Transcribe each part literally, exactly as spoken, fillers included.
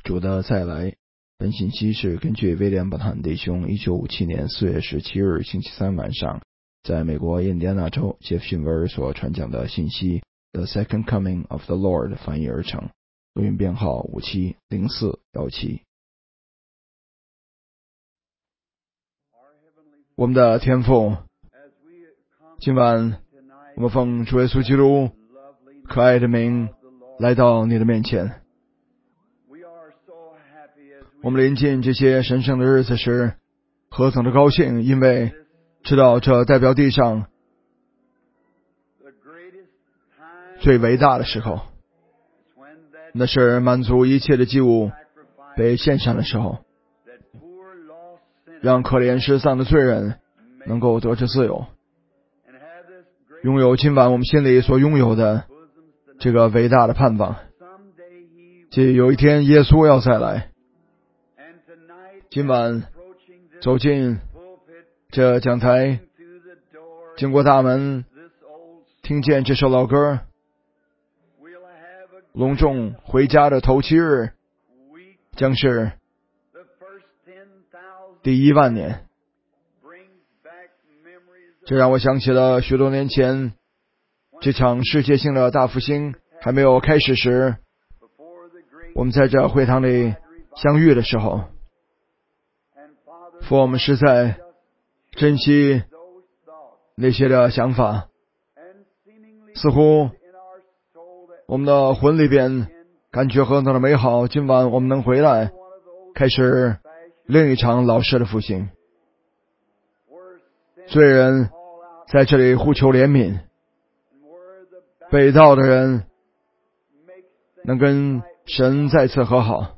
主的再来。本信息是根据威廉·巴坦弟兄一九五七年四月十七日星期三晚上在美国印第安纳州杰弗逊维尔所传讲的信息 The Second Coming of the Lord 翻译而成，录音编号五七零四一七。我们的天父，今晚我们奉主耶稣基督可爱的名来到你的面前。我们临近这些神圣的日子时，何等的高兴，因为知道这代表地上最伟大的时候，那是满足一切的祭物被献上的时候，让可怜失丧的罪人能够得着自由，拥有今晚我们心里所拥有的这个伟大的盼望，即有一天耶稣要再来。今晚走进这讲台，经过大门，听见这首老歌，隆重回家的头七日将是第一万年。这让我想起了许多年前这场世界性的大复兴还没有开始时，我们在这会堂里相遇的时候，父，我们实在珍惜那些的想法，似乎我们的魂里边感觉何等的美好，今晚我们能回来开始另一场老式的复兴。罪人在这里呼求怜悯，被盗的人能跟神再次和好。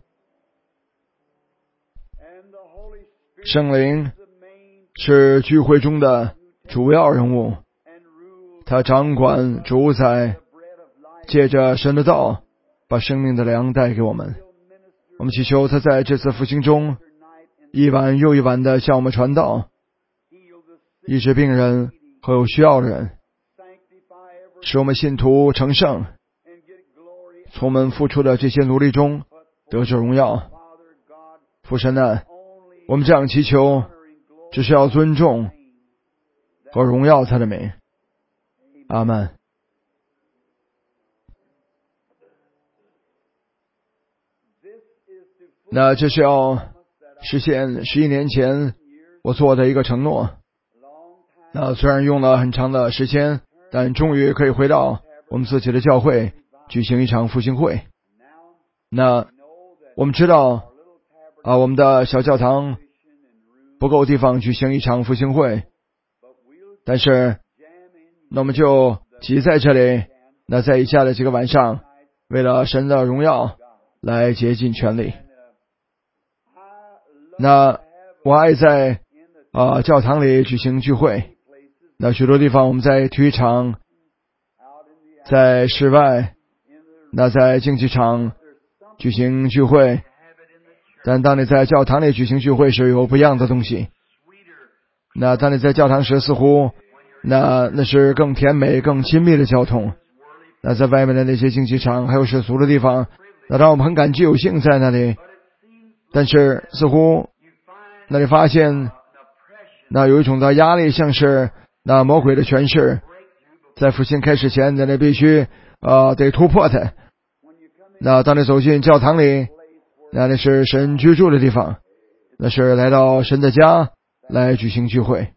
圣灵是聚会中的主要人物，他掌管主宰，借着神的道把生命的粮带给我们。我们祈求他在这次复兴中一晚又一晚的向我们传道，医治病人和有需要的人，使我们信徒成圣，从我们付出的这些努力中得着荣耀。父神啊，我们这样祈求只是要尊重和荣耀他的名。阿们。那这是要实现十一年前我做的一个承诺。那虽然用了很长的时间，但终于可以回到我们自己的教会举行一场复兴会。那我们知道啊，我们的小教堂不够地方举行一场复兴会，但是那我们就挤在这里，那在以下的几个晚上，为了神的荣耀来竭尽全力。那我爱在啊教堂里举行聚会，那许多地方我们在体育场，在室外，那在竞技场举行聚会，但当你在教堂里举行聚会时有不一样的东西。那当你在教堂时，似乎那那是更甜美更亲密的交通。那在外面的那些竞技场还有世俗的地方，那让我们很感激有幸在那里，但是似乎那里发现那有一种的压力，像是那魔鬼的权势，在复兴开始前那你必须呃得突破它。那当你走进教堂里，那那是神居住的地方，那是来到神的家来举行聚会。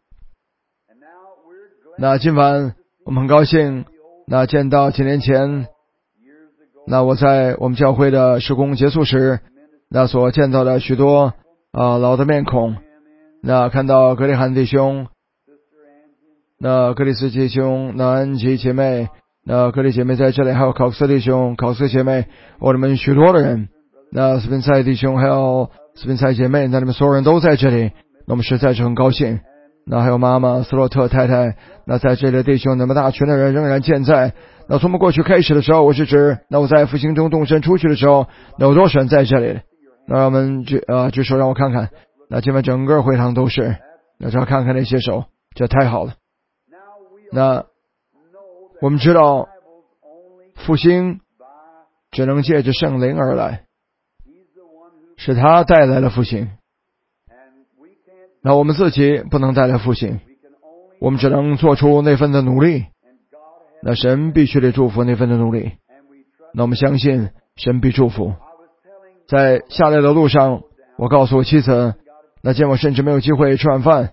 那今晚我们很高兴那见到几年前那我在我们教会的施工结束时那所见到的许多啊、呃、老的面孔，那看到格里汉弟兄，那格里斯弟兄，那安吉姐妹，那格里姐妹在这里，还有考斯弟兄、考斯姐妹，我们许多的人，那斯宾塞弟兄还有斯宾塞姐妹，那你们所有人都在这里，那我们实在是很高兴。那还有妈妈斯洛特太太，那在这里的弟兄那么大群的人仍然健在。那从我们过去开始的时候，我是指那我在复兴中动身出去的时候，那有多少人在这里？那让我们举呃举手让我看看，那今晚整个会堂都是，那只要看看那些手，这太好了。那我们知道复兴只能借着圣灵而来， 是他带来了复兴。那我们自己不能带来复兴，我们只能做出那份的努力。那神必须得祝福那份的努力。那我们相信神必祝福。在下来的路上，我告诉我妻子，那见我甚至没有机会吃晚饭，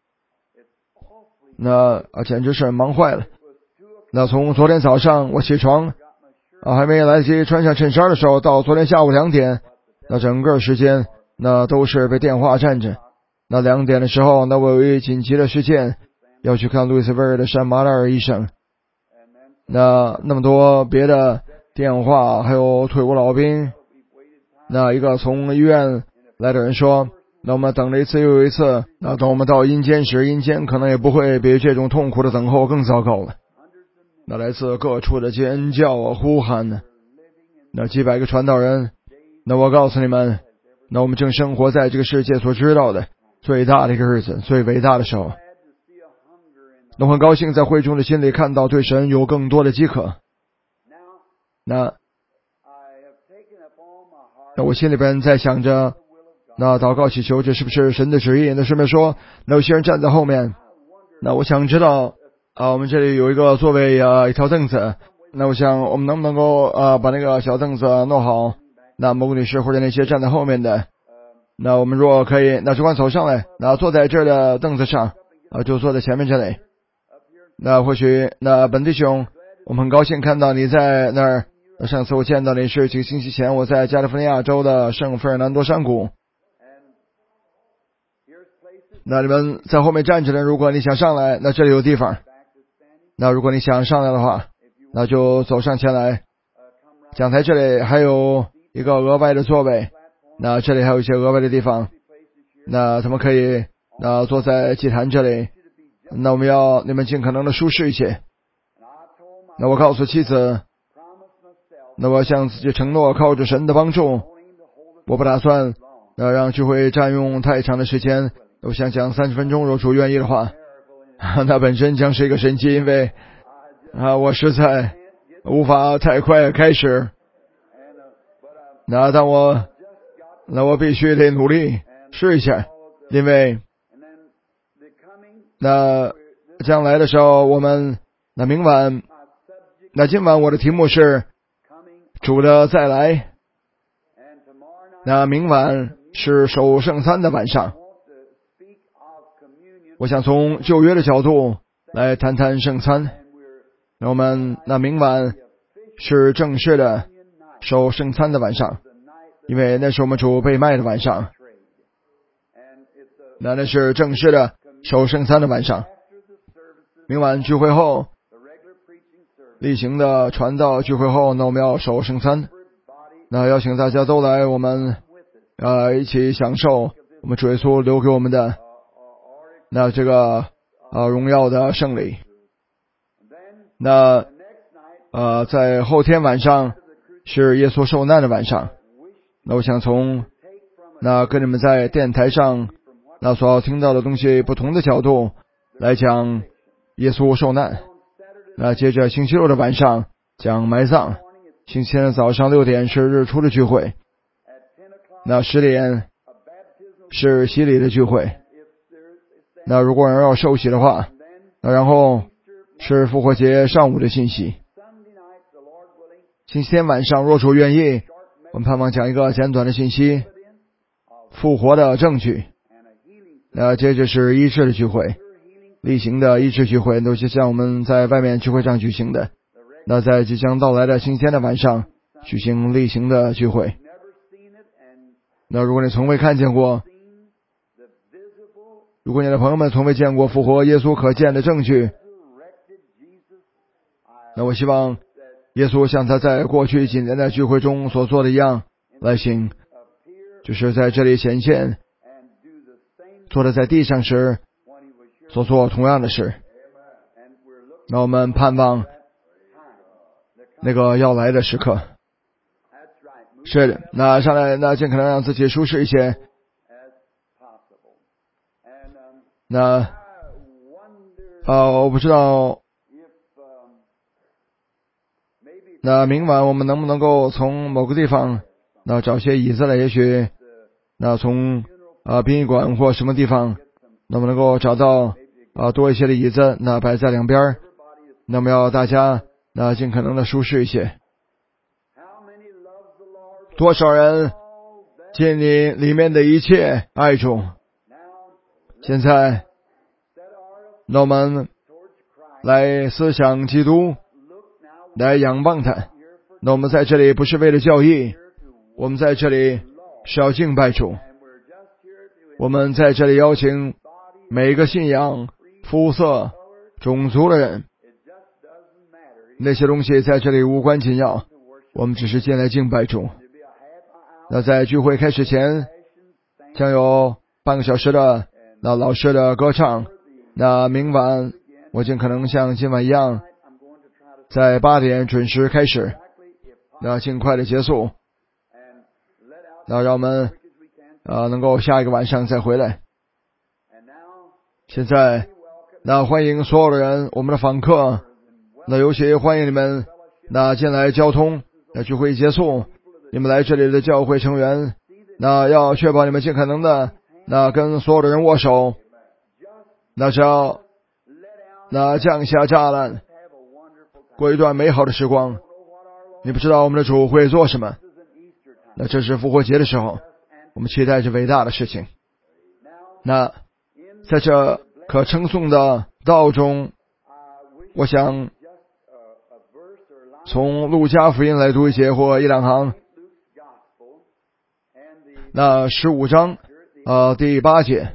那啊简直是忙坏了。那从昨天早上我起床啊，还没来得及穿上衬衫的时候，到昨天下午两点，那整个时间那都是被电话占着。那两点的时候，那我有一紧急的事件要去看路易斯威尔的山马拉尔医生。那那么多别的电话，还有退伍老兵。那一个从医院来的人说，那我们等了一次又有一次，那等我们到阴间时，阴间可能也不会比这种痛苦的等候更糟糕了。那来自各处的尖叫啊呼喊呢，那几百个传道人。那我告诉你们，那我们正生活在这个世界所知道的最大的一个日子，最伟大的时候。那我很高兴在会众的心里看到对神有更多的饥渴。那那我心里边在想着，那祷告祈求这是不是神的旨意？那顺便说，那有些人站在后面，那我想知道啊，我们这里有一个座位啊，一条凳子，那我想我们能不能够啊把那个小凳子弄好？那某个女士或者那些站在后面的，那我们如果可以，那只管走上来，那坐在这儿的凳子上啊，就坐在前面这里。那或许那本弟兄，我们很高兴看到你在那儿。上次我见到你是几个星期前，我在加利福尼亚州的圣费尔南多山谷。那你们在后面站着的，如果你想上来，那这里有地方。那如果你想上来的话，那就走上前来。讲台这里还有一个额外的座位，那这里还有一些额外的地方，那他们可以那坐在祭坛这里。那我们要你们尽可能的舒适一些。那我告诉妻子，那我向自己承诺，靠着神的帮助，我不打算呃让聚会占用太长的时间，我想讲三十分钟，若主愿意的话，那本身将是一个神迹，因为啊我实在无法太快开始。那但我那我必须得努力试一下，因为那将来的时候，我们那明晚那今晚我的题目是主的再来，那明晚是守圣餐的晚上。我想从旧约的角度来谈谈圣餐。那我们那明晚是正式的守圣餐的晚上，因为那是我们主被卖的晚上。那那是正式的守圣餐的晚上。明晚聚会后，例行的传道聚会后，那我们要守圣餐。那邀请大家都来，我们呃一起享受我们主耶稣留给我们的那这个呃荣耀的圣礼。那呃在后天晚上是耶稣受难的晚上。那我想从那跟你们在电台上那所要听到的东西不同的角度来讲耶稣受难。那接着星期六的晚上讲埋葬，星期天的早上六点是日出的聚会，那十点是洗礼的聚会。那如果人要受洗的话，那然后是复活节上午的信息。星期天晚上若主愿意，我们盼望讲一个简短的信息，复活的证据。那接着是医治的聚会，例行的医治聚会都是像我们在外面聚会上举行的。那在即将到来的星期天的晚上举行例行的聚会。那如果你从未看见过，如果你的朋友们从未见过复活耶稣可见的证据，那我希望耶稣像他在过去几年的聚会中所做的一样来行，就是在这里显现，做的在地上时所做同样的事。那我们盼望那个要来的时刻。是的，那上来那尽可能让自己舒适一些。那呃我不知道那明晚我们能不能够从某个地方那找些椅子来，也许那从啊殡仪馆或什么地方，那么能够找到啊多一些的椅子，那摆在两边，那么要大家那尽可能的舒适一些。多少人尽你里面的一切爱主？现在那我们来思想基督，来仰望他。那我们在这里不是为了教义，我们在这里是要敬拜主。我们在这里邀请每一个信仰、肤色、种族的人，那些东西在这里无关紧要，我们只是进来敬拜主。那在聚会开始前，将有半个小时的那老师的歌唱。那明晚我尽可能像今晚一样，在八点准时开始，那尽快的结束，那让我们呃能够下一个晚上再回来。现在那欢迎所有的人，我们的访客，那尤其欢迎你们那进来交通。那聚会结束，你们来这里的教会成员，那要确保你们尽可能的那跟所有的人握手，那只要那降下栅栏，过一段美好的时光。你不知道我们的主会做什么，那这是复活节的时候，我们期待着伟大的事情。那在这可称颂的道中，我想从路加福音来读一节或一两行。那十五章呃第八节，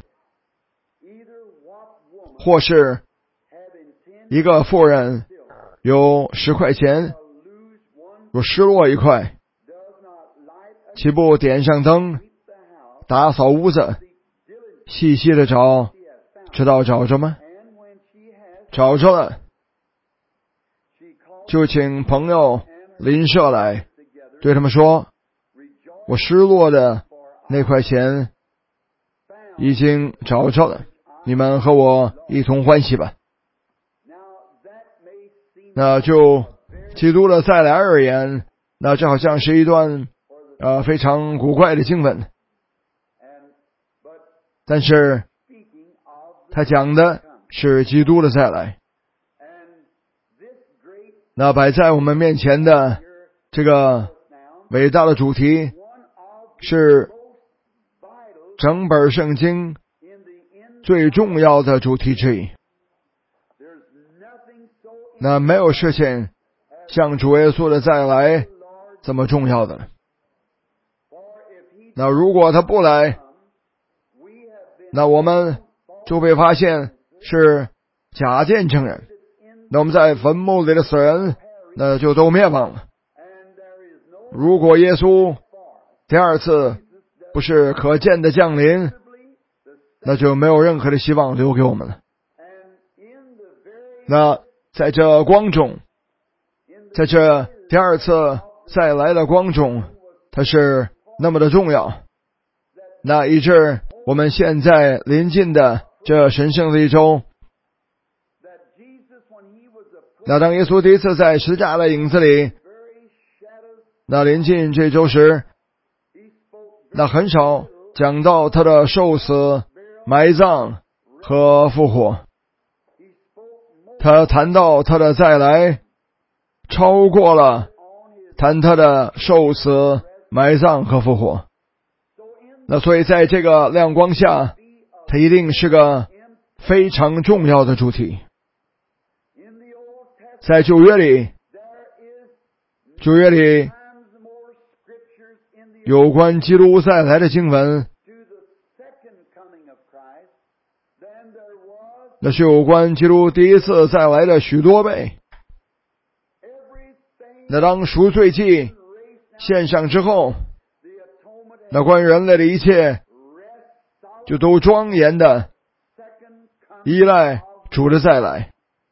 或是一个妇人有十块钱，若失落一块，岂不点上灯，打扫屋子，细细的找，知道找着吗？找着了，就请朋友邻舍来，对他们说，我失落的那块钱已经找着了，你们和我一同欢喜吧。那就基督的再来而言，那这好像是一段呃非常古怪的经文，但是他讲的是基督的再来。那摆在我们面前的这个伟大的主题，是整本圣经最重要的主题之一。那没有事情像主耶稣的再来这么重要的。那如果他不来，那我们就被发现是假见证人，那我们在坟墓里的死人那就都灭亡了。如果耶稣第二次不是可见的降临，那就没有任何的希望留给我们了。那在这光中，在这第二次再来的光中，它是那么的重要，那以致我们现在临近的这神圣的一周，那当耶稣第一次在十字架的影子里那临近这周时，那很少讲到他的受死、埋葬和复活。他谈到他的再来，超过了谈他的受死、埋葬和复活。那所以在这个亮光下，它一定是个非常重要的主题。在旧约里，旧约里有关基督再来的经文，那是有关基督第一次再来的许多倍。那当赎罪祭献上之后，那关于人类的一切就都庄严的依赖主的再来。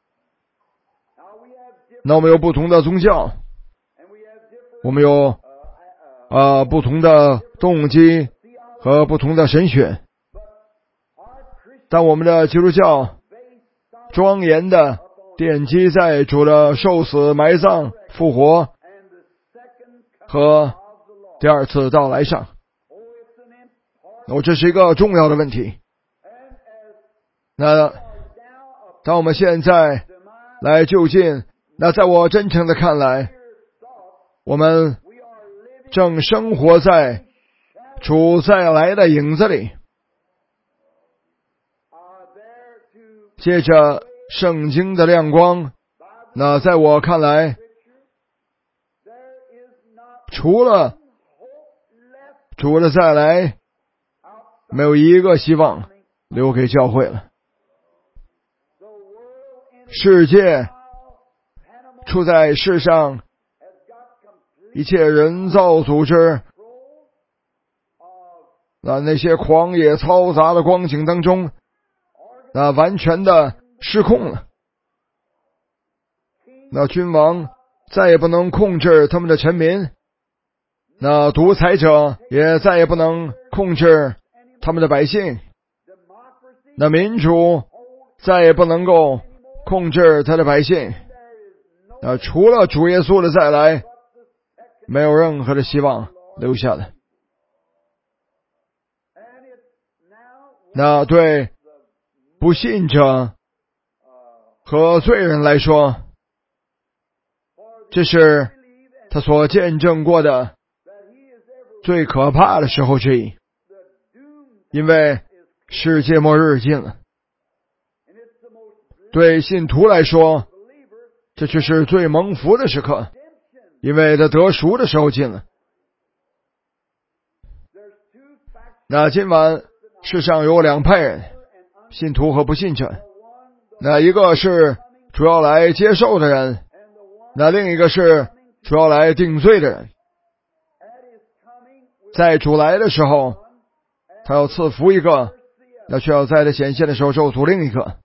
那我们有不同的宗教，我们有呃不同的动机和不同的神学，但我们的基督教庄严的奠基在主的受死、埋葬、复活和第二次到来上。 哦，这是一个重要的问题。那当我们现在来就近，那在我真诚的看来，我们正生活在主再来的影子里。借着圣经的亮光，那在我看来，除了主的再来，没有一个希望留给教会了。世界处在世上一切人造组织，那那些狂野嘈杂的光景当中，那完全的失控了。那君王再也不能控制他们的臣民，那独裁者也再也不能控制他们的百姓，那民主再也不能够控制他的百姓。那除了主耶稣的再来，没有任何的希望留下的。那对不信者和罪人来说，这是他所见证过的最可怕的时候之一，因为世界末日近了。对信徒来说，这却是最蒙福的时刻，因为他得赎的时候近了。那今晚世上有两派人，信徒和不信者。那一个是主要来接受的人，那另一个是主要来定罪的人。在主来的时候，他要赐福一个，那却要在他显现的时候咒诅另一个。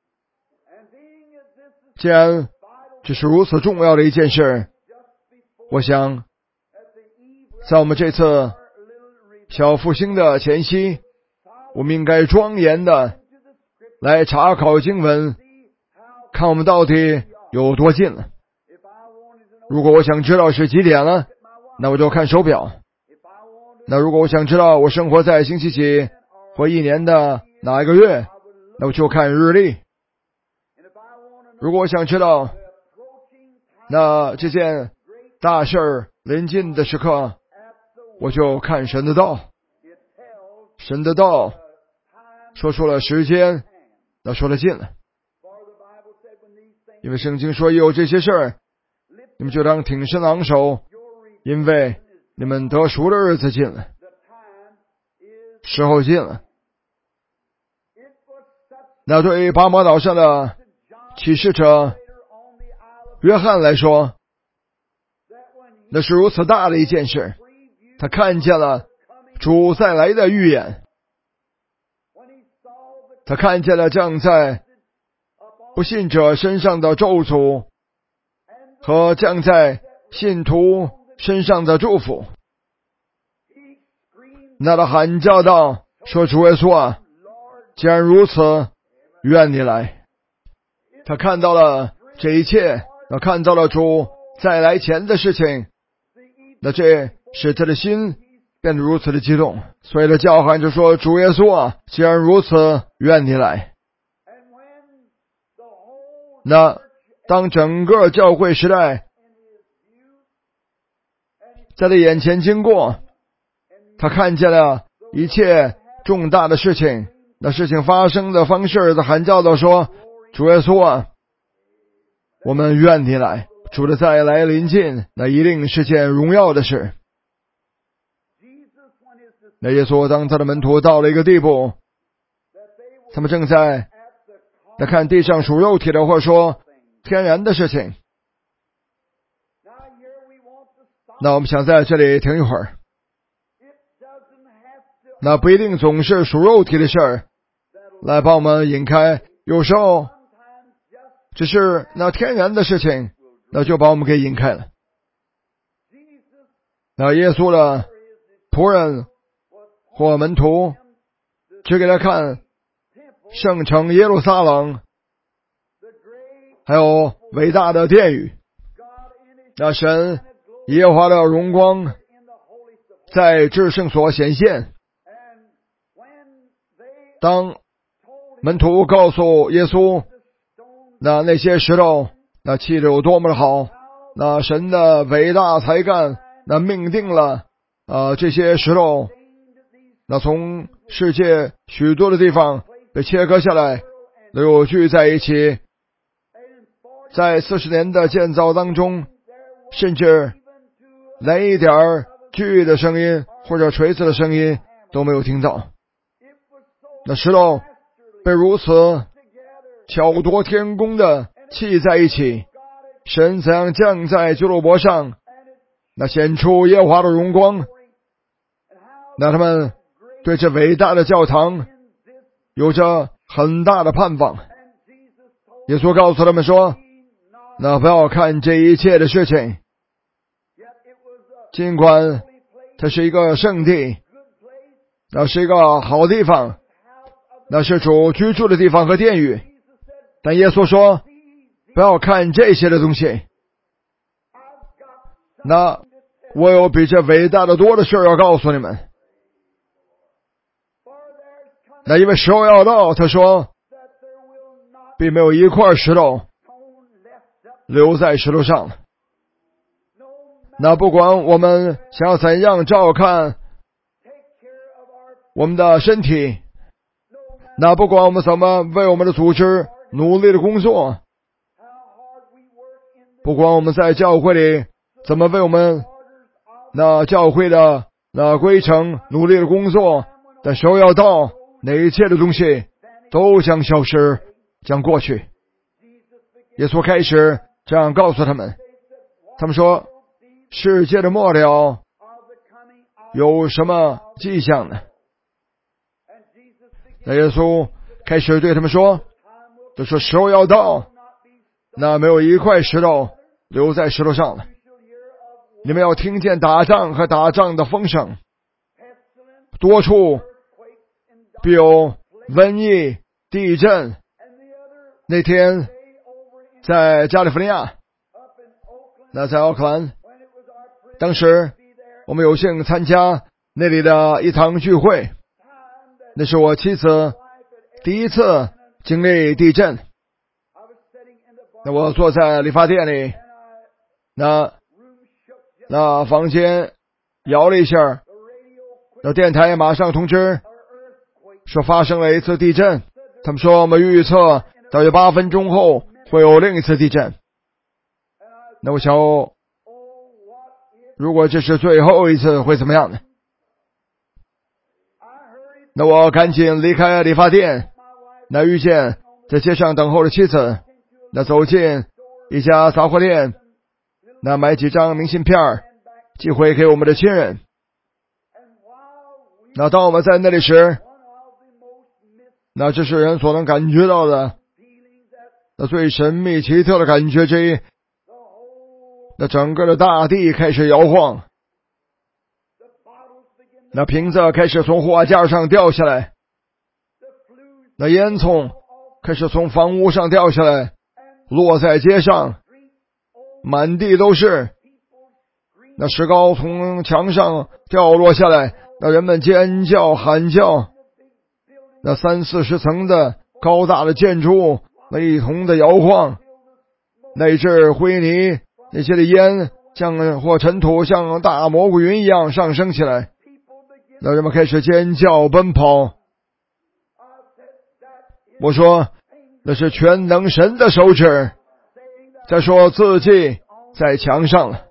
既然这是如此重要的一件事，我想在我们这次小复兴的前夕，我们应该庄严的来查考经文，看我们到底有多近了。如果我想知道是几点了，那我就看手表。那如果我想知道我生活在星期几或一年的哪一个月，那我就看日历。如果我想知道那这件大事儿临近的时刻，我就看神的道。神的道说出了时间，那说了近了。因为圣经说有这些事儿，你们就当挺身昂首，因为你们得赎的日子近了，时候近了。那对于巴摩岛上的启示者约翰来说，那是如此大的一件事。他看见了主再来的预言，他看见了降在不信者身上的咒诅和降在信徒身上的祝福。那他喊叫道说，主耶稣啊，既然如此，愿你来。他看到了这一切，他看到了主再来前的事情，那这使他的心变得如此的激动，所以他叫喊着说，主耶稣啊，既然如此，愿你来。那当整个教会时代在他眼前经过，他看见了一切重大的事情，那事情发生的方式，他喊叫道说，主耶稣啊，我们愿你来。主的再来临近，那一定是件荣耀的事。那耶稣当他的门徒到了一个地步，他们正在那看地上属肉体的，或者说天然的事情。那我们想在这里停一会儿。那不一定总是属肉体的事儿来把我们引开，有时候只是那天然的事情，那就把我们给引开了。那耶稣的仆人或门徒只给他看圣城耶路撒冷，还有伟大的殿宇，那神耶和华的荣光在至圣所显现。 当门徒告诉耶稣，那那些石头那气得有多么的好，那神的伟大才干那命定了呃这些石头那从世界许多的地方被切割下来，又聚在一起，在四十年的建造当中，甚至连一点儿锯的声音或者锤子的声音都没有听到。那石头被如此巧夺天工的砌在一起，神怎样降在基路伯上，那显出耶和华的荣光，那他们对这伟大的教堂有着很大的盼望。耶稣告诉他们说，那不要看这一切的事情，尽管它是一个圣地，那是一个好地方，那是主居住的地方和殿宇，但耶稣说不要看这些的东西，那我有比这伟大的多的事要告诉你们。那因为时候要到，他说并没有一块石头留在石头上了。那不管我们想要怎样照看我们的身体，那不管我们怎么为我们的组织努力的工作，不管我们在教会里怎么为我们那教会的那规程努力的工作，但时候要到，那一切的东西都将消失，将过去。耶稣开始这样告诉他们，他们说世界的末了有什么迹象呢？那耶稣开始对他们说，就说时候要到，那没有一块石头留在石头上了。你们要听见打仗和打仗的风声，多处必有瘟疫、地震。那天在加利福尼亚，那在奥克兰，当时我们有幸参加那里的一堂聚会，那是我妻子第一次经历地震。那我坐在理发店里，那那房间摇了一下，那电台马上通知说发生了一次地震，他们说我们预测大约八分钟后会有另一次地震。那我想，如果这是最后一次会怎么样呢？那我赶紧离开理发店，那遇见在街上等候的妻子，那走进一家杂货店，那买几张明信片寄回给我们的亲人。那当我们在那里时，那这是人所能感觉到的那最神秘奇特的感觉之一。那整个的大地开始摇晃，那瓶子开始从货架上掉下来，那烟囱开始从房屋上掉下来，落在街上，满地都是。那石膏从墙上掉落下来，那人们尖叫喊叫，那三四十层的高大的建筑物那一同的摇晃，那一阵灰泥，那些的烟像或尘土像大蘑菇云一样上升起来，那人们开始尖叫奔跑。我说那是全能神的手指在说字迹在墙上了。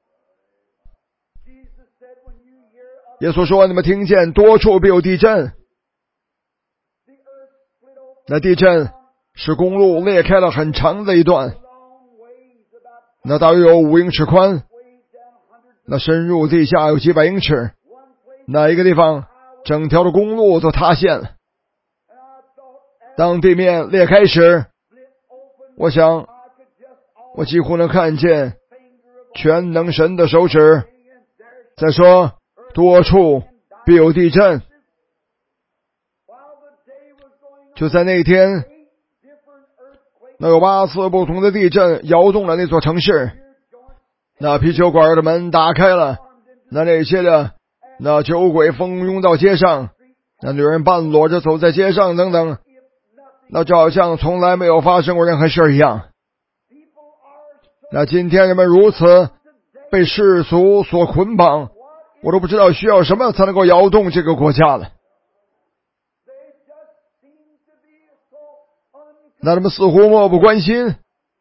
耶稣说，你们听见多处必有地震。那地震使公路裂开了很长的一段，那大约有五英尺宽，那深入地下有几百英尺，那一个地方整条的公路都塌陷了。当地面裂开时，我想我几乎能看见全能神的手指在说多处必有地震。就在那天，那有八次不同的地震摇动了那座城市，那啤酒馆的门打开了，那那些的那酒鬼蜂拥到街上， 那女人半裸着走在街上等等，那就好像从来没有发生过任何事一样。那今天人们如此被世俗所捆绑，我都不知道需要什么才能够摇动这个国家了。那他们似乎漠不关心，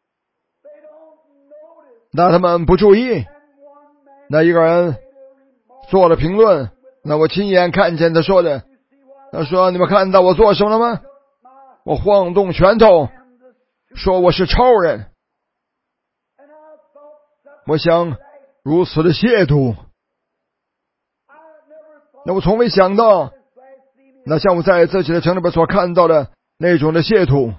那他们不注意。那一个人做了评论，那我亲眼看见他说的，他说你们看到我做什么了吗？我晃动拳头说我是超人。我想如此的亵渎，那我从未想到，那像我在自己的城里边所看到的那种的亵渎。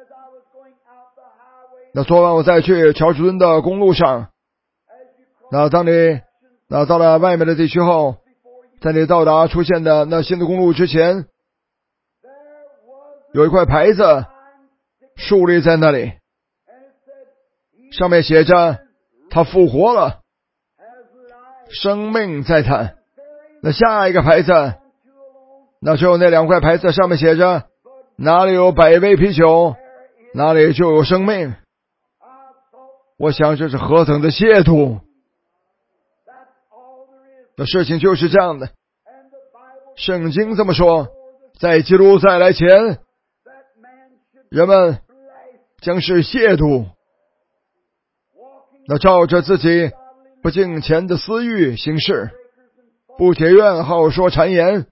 那昨晚我在去乔治敦的公路上，那当你那到了外面的地区后，在你到达出现的那新的公路之前，有一块牌子竖立在那里，上面写着他复活了，生命在他。那下一个牌子，那只有那两块牌子上面写着哪里有百杯啤酒，哪里就有生命。我想这是何等的亵渎。那事情就是这样的，圣经这么说，在基督再来前，人们将是亵渎，那照着自己不敬虔的私欲行事，不铁愿好说谗言。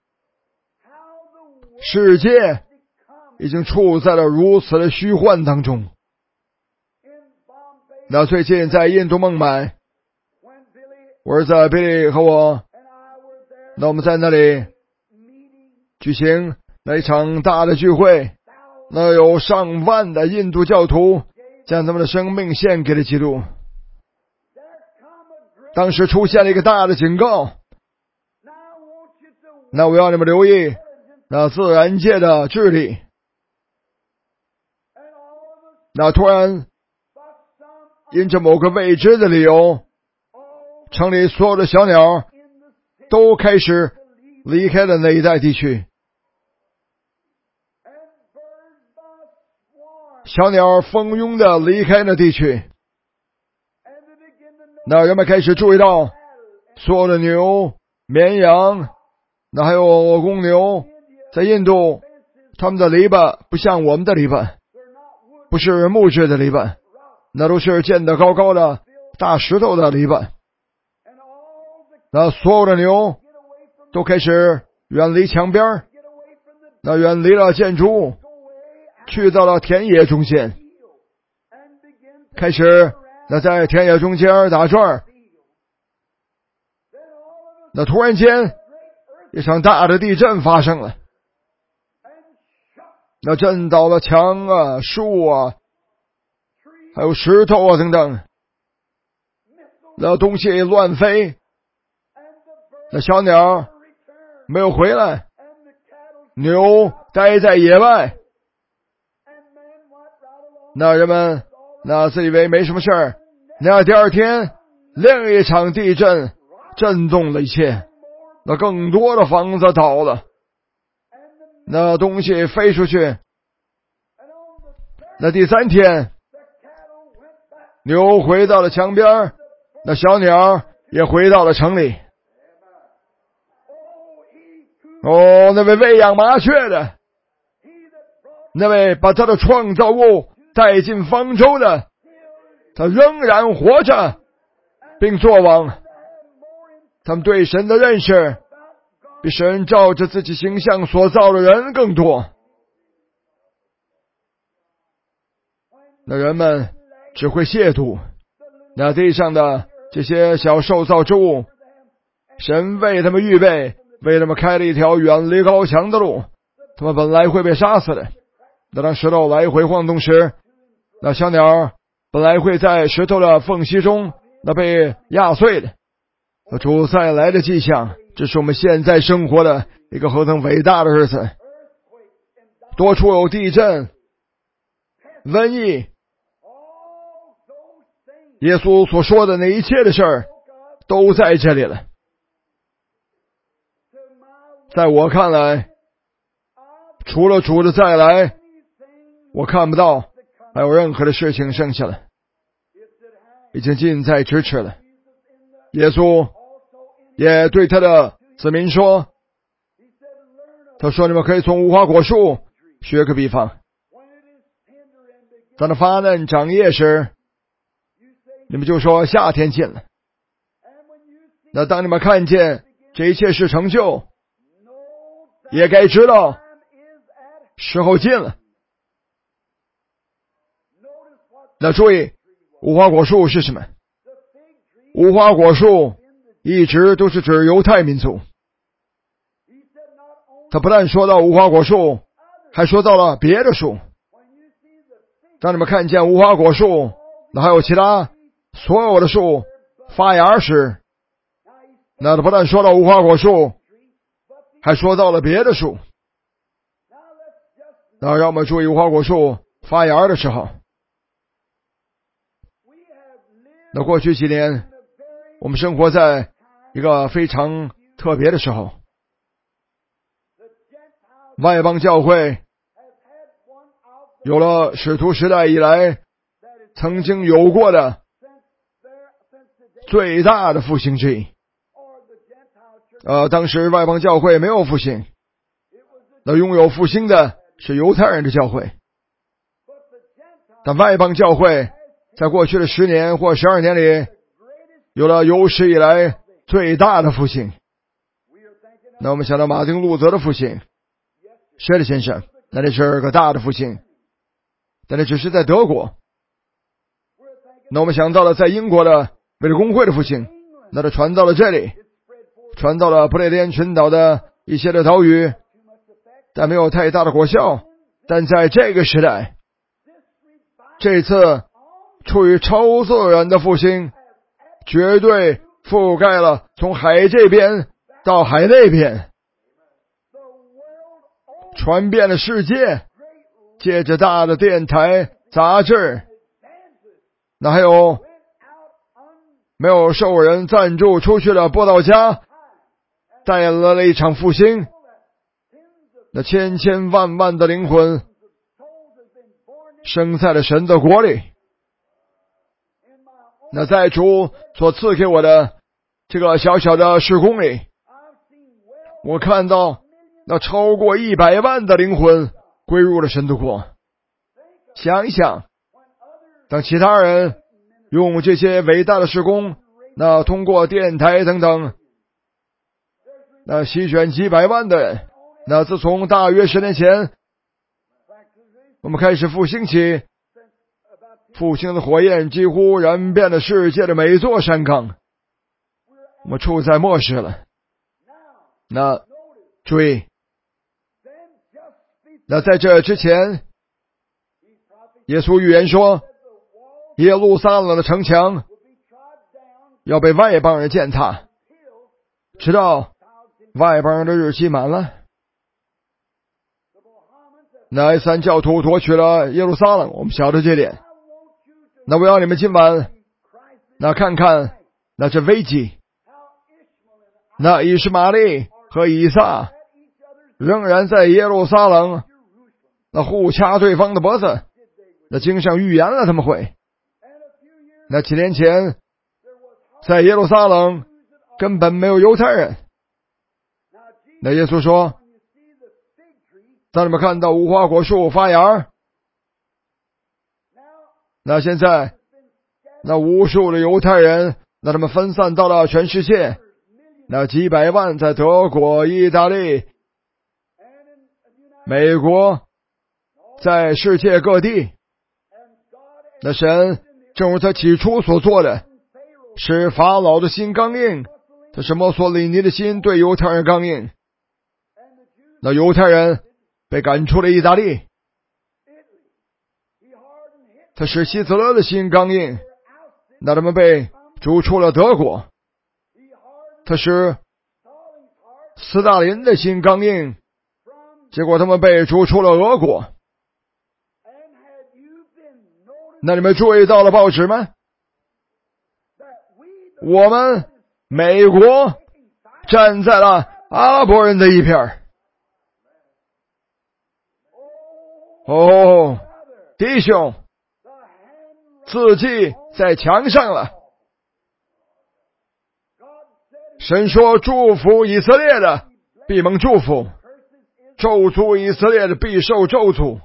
世界已经处在了如此的虚幻当中。那最近在印度孟买，我儿子比利和我，那我们在那里举行那一场大的聚会，那有上万的印度教徒将他们的生命献给了基督。当时出现了一个大的警告，那我要你们留意那自然界的治理。那突然因着某个未知的理由，城里所有的小鸟都开始离开了那一带地区。小鸟蜂拥的离开了地区。那人们开始注意到，所有的牛、绵羊，那还有公牛，在印度，他们的篱笆不像我们的篱笆，不是木质的篱笆，那都是建得高高的大石头的篱笆。那所有的牛都开始远离墙边，那远离了建筑物，去到了田野中间，开始那在田野中间打转。那突然间一场大的地震发生了，那震倒了墙啊、树啊，还有石头啊等等，那东西乱飞，那小鸟没有回来，牛待在野外。那人们那自以为没什么事儿，那第二天另一场地震震动了一切，那更多的房子倒了，那东西飞出去。那第三天牛回到了墙边，那小鸟也回到了城里。哦，那位喂养麻雀的，那位把他的创造物带进方舟的，他仍然活着并作王。他们对神的认识比神照着自己形象所造的人更多。那人们只会亵渎那地上的这些小受造之物，神为他们预备，为他们开了一条远离高墙的路，他们本来会被杀死的。那当石头来回晃动时，那小鸟本来会在石头的缝隙中那被压碎的。那主再来的迹象，这是我们现在生活的一个何等伟大的日子。多处有地震、瘟疫，耶稣所说的那一切的事儿都在这里了。在我看来， 除了主的再来，我看不到还有任何的事情剩下了，已经近在咫尺了。耶稣也对他的子民说，他说你们可以从无花果树学个比方，当它发嫩长叶时，你们就说夏天近了。那当你们看见这一切事成就，也该知道时候近了。那注意，无花果树是什么？无花果树一直都是指犹太民族。他不但说到无花果树，还说到了别的树。当你们看见无花果树，那还有其他所有的树发芽时，那他不但说到无花果树，还说到了别的树。那让我们注意无花果树发芽的时候。那过去几年，我们生活在一个非常特别的时候。外邦教会有了使徒时代以来曾经有过的最大的复兴之一。呃，当时外邦教会没有复兴，那拥有复兴的是犹太人的教会。但外邦教会在过去的十年或十二年里，有了有史以来最大的复兴。那我们想到马丁路德的复兴，是的先生，那这是个大的复兴，但那只是在德国。那我们想到了在英国的卫理公会的复兴，那它传到了这里，传到了不列颠群岛的一些的岛屿，但没有太大的果效。但在这个时代，这次出于超自然的复兴，绝对覆盖了从海这边到海那边，传遍了世界，借着大的电台、杂志，那还有没有受人赞助出去的布道家，带来了一场复兴。那千千万万的灵魂生在了神的国里。那在主所赐给我的这个小小的事工里，我看到那超过一百万的灵魂归入了神的国。想一想，当其他人用这些伟大的事工，那通过电台等等，那席卷几百万的人，那自从大约十年前我们开始复兴起，复兴的火焰几乎燃遍了世界的每一座山岗。我们处在末世了。那注意，那在这之前，耶稣预言说，耶路撒冷的城墙要被外邦人践踏，直到外邦人的日期满了。那埃斯兰教徒夺取了耶路撒冷，我们晓得这点。那我要你们今晚那看看那这危机，那以实玛利和以撒仍然在耶路撒冷那互掐对方的脖子。那经上预言了他们会。那几年前在耶路撒冷根本没有犹太人。那耶稣说，当你们看到无花果树发芽，那现在那无数的犹太人，那他们分散到了全世界，那几百万在德国、意大利、美国，在世界各地。那神正如他起初所做的，使法老的心刚硬，他使墨索里尼的心对犹太人刚硬。那犹太人被赶出了意大利，他使希特勒的心刚硬，那他们被逐出了德国。他使斯大林的心刚硬，结果他们被逐出了俄国。那你们注意到了报纸吗？我们美国站在了阿拉伯人的一边。 哦，弟兄，字迹在墙上了。神说，祝福以色列的必蒙祝福，咒诅以色列的必受咒诅。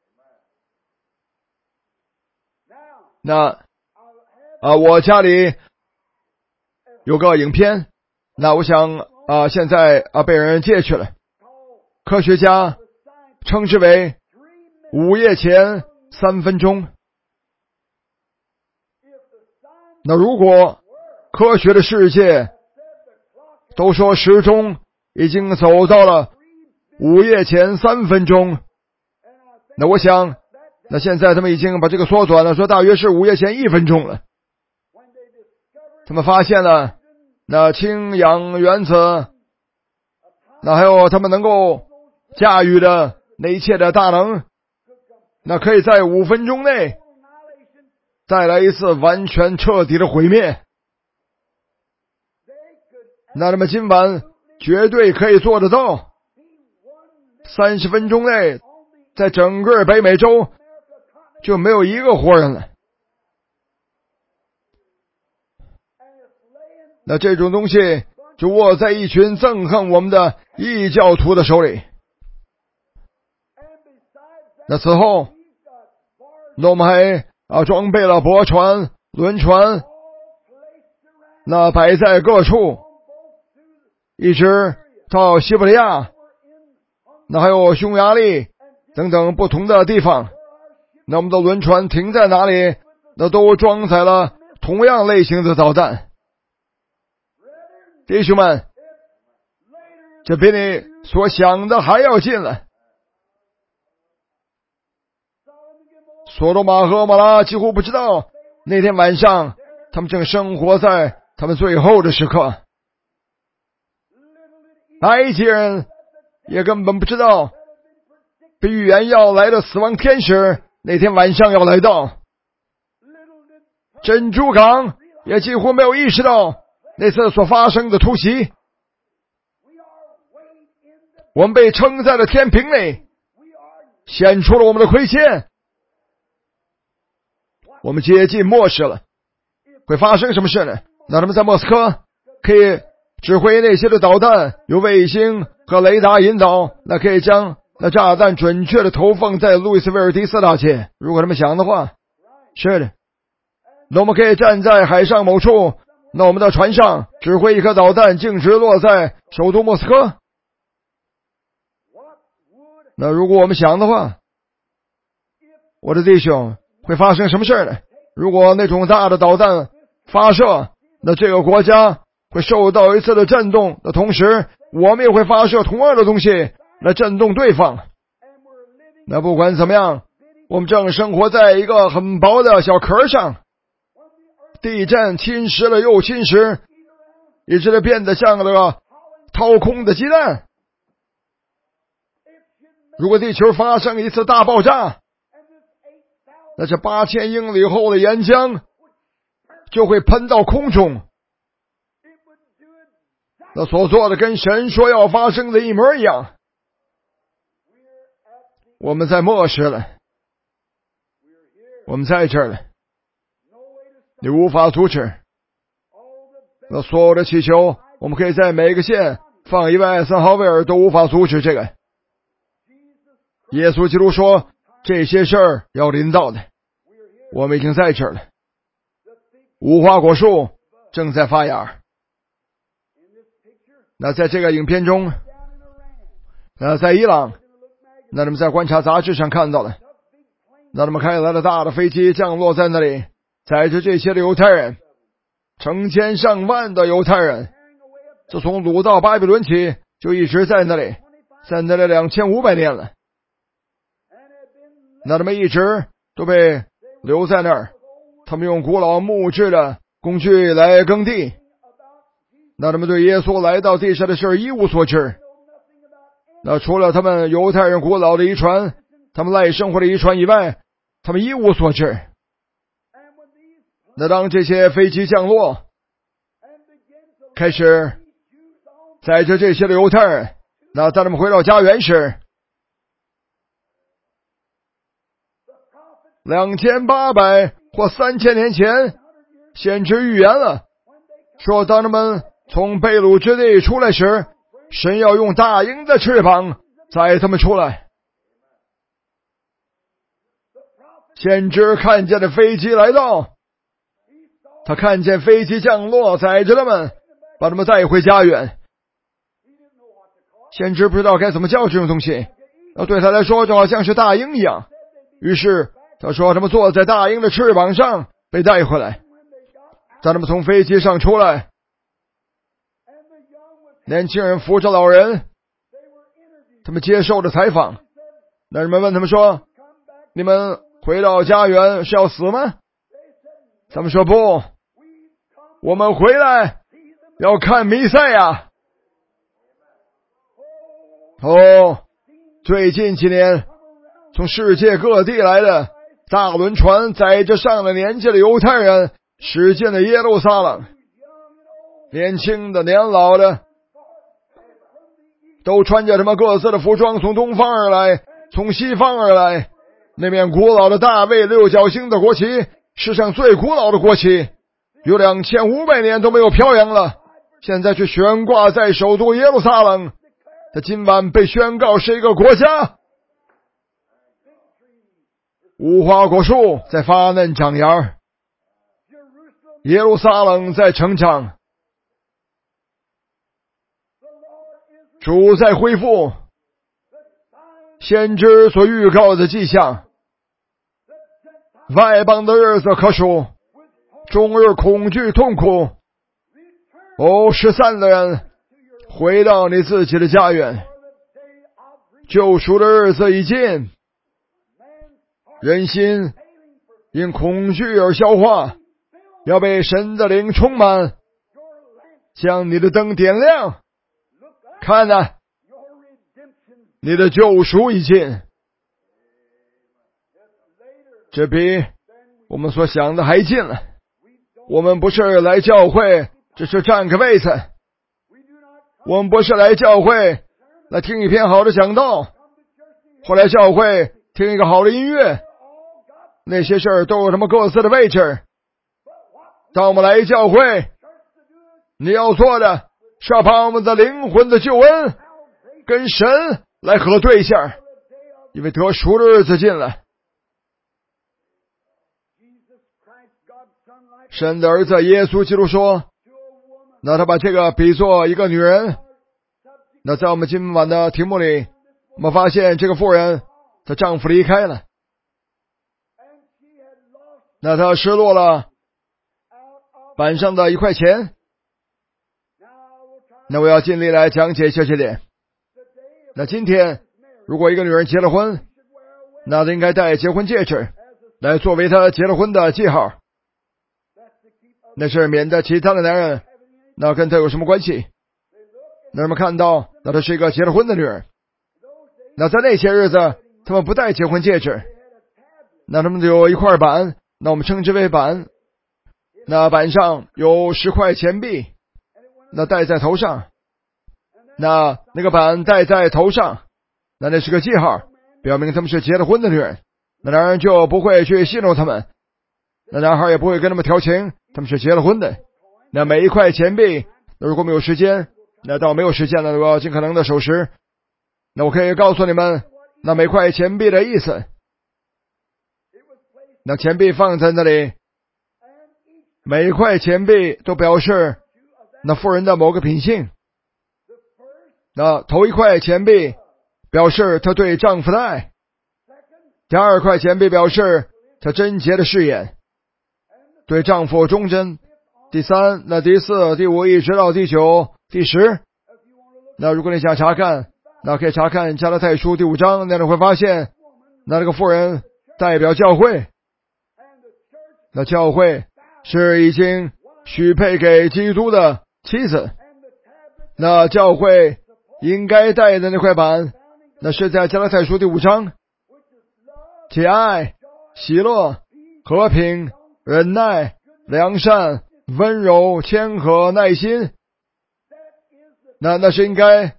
那啊，我家里有个影片，那我想啊，现在啊被人借去了。科学家称之为午夜前三分钟。那如果科学的世界都说时钟已经走到了午夜前三分钟，那我想那现在他们已经把这个缩短了，说大约是午夜前一分钟了。他们发现了那氢氧原子，那还有他们能够驾驭的那一切的大能，那可以在五分钟内带来一次完全彻底的毁灭。那他们今晚绝对可以做得到，三十分钟内在整个北美洲就没有一个活人了。那这种东西就握在一群憎恨我们的异教徒的手里。那此后，那我们还啊装备了驳船、轮船，那摆在各处，一直到西伯利亚，那还有匈牙利等等不同的地方。那我们的轮船停在哪里，那都装载了同样类型的导弹。弟兄们，这比你所想的还要近了。索多玛和蛾摩拉几乎不知道，那天晚上他们正生活在他们最后的时刻。埃及人也根本不知道，比预言要来的死亡天使那天晚上要来到。珍珠港也几乎没有意识到那次所发生的突袭。我们被撑在了天平内，显出了我们的亏欠。我们接近末世了，会发生什么事呢？那他们在莫斯科可以指挥那些的导弹，由卫星和雷达引导，那可以将那炸弹准确的投放在路易斯威尔第四大街。如果他们想的话，是的。那我们可以站在海上某处，那我们的船上指挥一颗导弹径直落在首都莫斯科。那如果我们想的话，我的弟兄，会发生什么事呢？如果那种大的导弹发射，那这个国家会受到一次的震动的同时，我们也会发射同样的东西来震动对方。那不管怎么样，我们正生活在一个很薄的小壳上，地震侵蚀了又侵蚀，一直变得像个掏空的鸡蛋。如果地球发生一次大爆炸，那这八千英里厚的岩浆就会喷到空中，那所做的跟神说要发生的一模一样。我们在末世了，我们在这儿了，你无法阻止。那所有的气球，我们可以在每个县放一位艾森豪威尔，都无法阻止这个。耶稣基督说，这些事儿要临到的，我们已经在这儿了。无花果树正在发芽。那在这个影片中，那在伊朗，那他们在观察杂志上看到了，那他们开来了大的飞机降落在那里，载着这些的犹太人，成千上万的犹太人，就从鲁到巴比伦起就一直在那里，在那里两千五百年了。那他们一直都被留在那儿，他们用古老木质的工具来耕地。那他们对耶稣来到地上的事一无所知。那除了他们犹太人古老的遗传，他们赖生活的遗传以外，他们一无所知。那当这些飞机降落，开始载着这些的犹太人，那当他们回到家园时， 两千八百或三千年前，先知预言了，说当他们从被掳之地出来时，神要用大鹰的翅膀载他们出来。先知看见了飞机来到，他看见飞机降落，载着他们，把他们带回家园。先知不知道该怎么叫这种东西，那对他来说就好像是大鹰一样。于是他说他们坐在大鹰的翅膀上被带回来。当他们从飞机上出来，年轻人扶着老人，他们接受了采访。那人们问他们说，你们回到家园是要死吗？他们说不，我们回来要看弥赛亚。哦，最近几年从世界各地来的大轮船载着上了年纪的犹太人驶进了耶路撒冷，年轻的年老的都穿着什么各色的服装，从东方而来，从西方而来。那面古老的大卫六角星的国旗，世上最古老的国旗，有两千五百年都没有飘扬了，现在却悬挂在首都耶路撒冷。他今晚被宣告是一个国家，无花果树在发嫩长芽，耶路撒冷在成长，主在恢复，先知所预告的迹象。外邦的日子可数，终日恐惧痛苦。哦，失散的人，回到你自己的家园，救赎的日子已近。人心因恐惧而消化，要被神的灵充满，将你的灯点亮。看啊，你的救赎已近。这比我们所想的还近了。我们不是来教会只是占个位子，我们不是来教会来听一篇好的讲道，或来教会听一个好的音乐，那些事儿都有什么各自的位置。当我们来教会，你要做的是要把我们的灵魂的救恩跟神来核对一下，因为得赎的日子近了。神的儿子耶稣基督说，那他把这个比作一个女人。那在我们今晚的题目里，我们发现这个妇人她丈夫离开了，那她失落了板上的一块钱。那我要尽力来讲解一下这点。那今天如果一个女人结了婚，那她应该戴结婚戒指来作为她结了婚的记号，那是免得其他的男人那跟她有什么关系。那人们看到那她是一个结了婚的女人。那在那些日子他们不戴结婚戒指，那他们就有一块板，那我们称之为板，那板上有十块钱币，那戴在头上，那那个板戴在头上，那那是个记号，表明他们是结了婚的女人。那男人就不会去戏弄他们，那男孩也不会跟他们调情，他们是结了婚的。那每一块钱币，那如果没有时间，那到没有时间了，我要尽可能的守时。那我可以告诉你们，那每块钱币的意思。那钱币放在那里，每一块钱币都表示那妇人的某个品性。那头一块钱币表示她对丈夫的爱，第二块钱币表示她贞洁的誓言，对丈夫忠贞。第三，那第四、第五一直到第九、第十。那如果你想查看，那可以查看加拉太书第五章，那你会发现那这个妇人代表教会，那教会是已经许配给基督的妻子。那教会应该带的那块板，那是在加拉太书第五章，即爱、喜乐、和平、忍耐、良善、温柔、谦和、耐心。那那是应该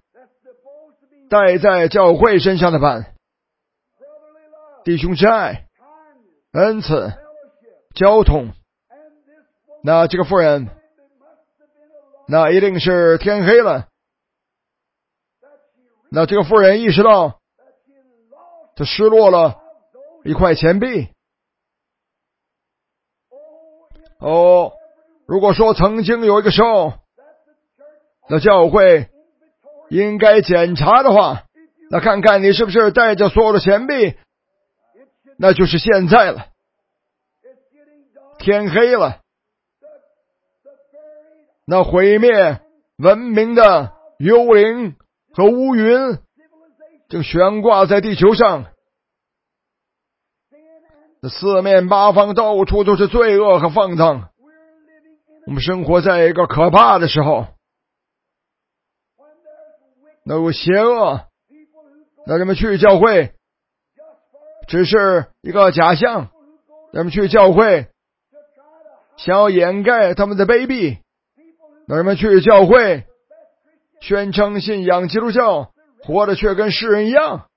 带在教会身上的板。弟兄之爱、 恩赐、交通。那这个妇人，那一定是天黑了。那这个妇人意识到，她失落了一块钱币。哦，如果说曾经有一个时候，那教会应该检查的话，那看看你是不是带着所有的钱币，那就是现在了。天黑了，那毁灭文明的幽灵和乌云正悬挂在地球上，四面八方到处都是罪恶和放荡。我们生活在一个可怕的时候，那有邪恶，那人们去教会只是一个假象，人们去教会想要掩盖他们的卑鄙，那人们去教会宣称信仰基督教，活的却跟世人一样。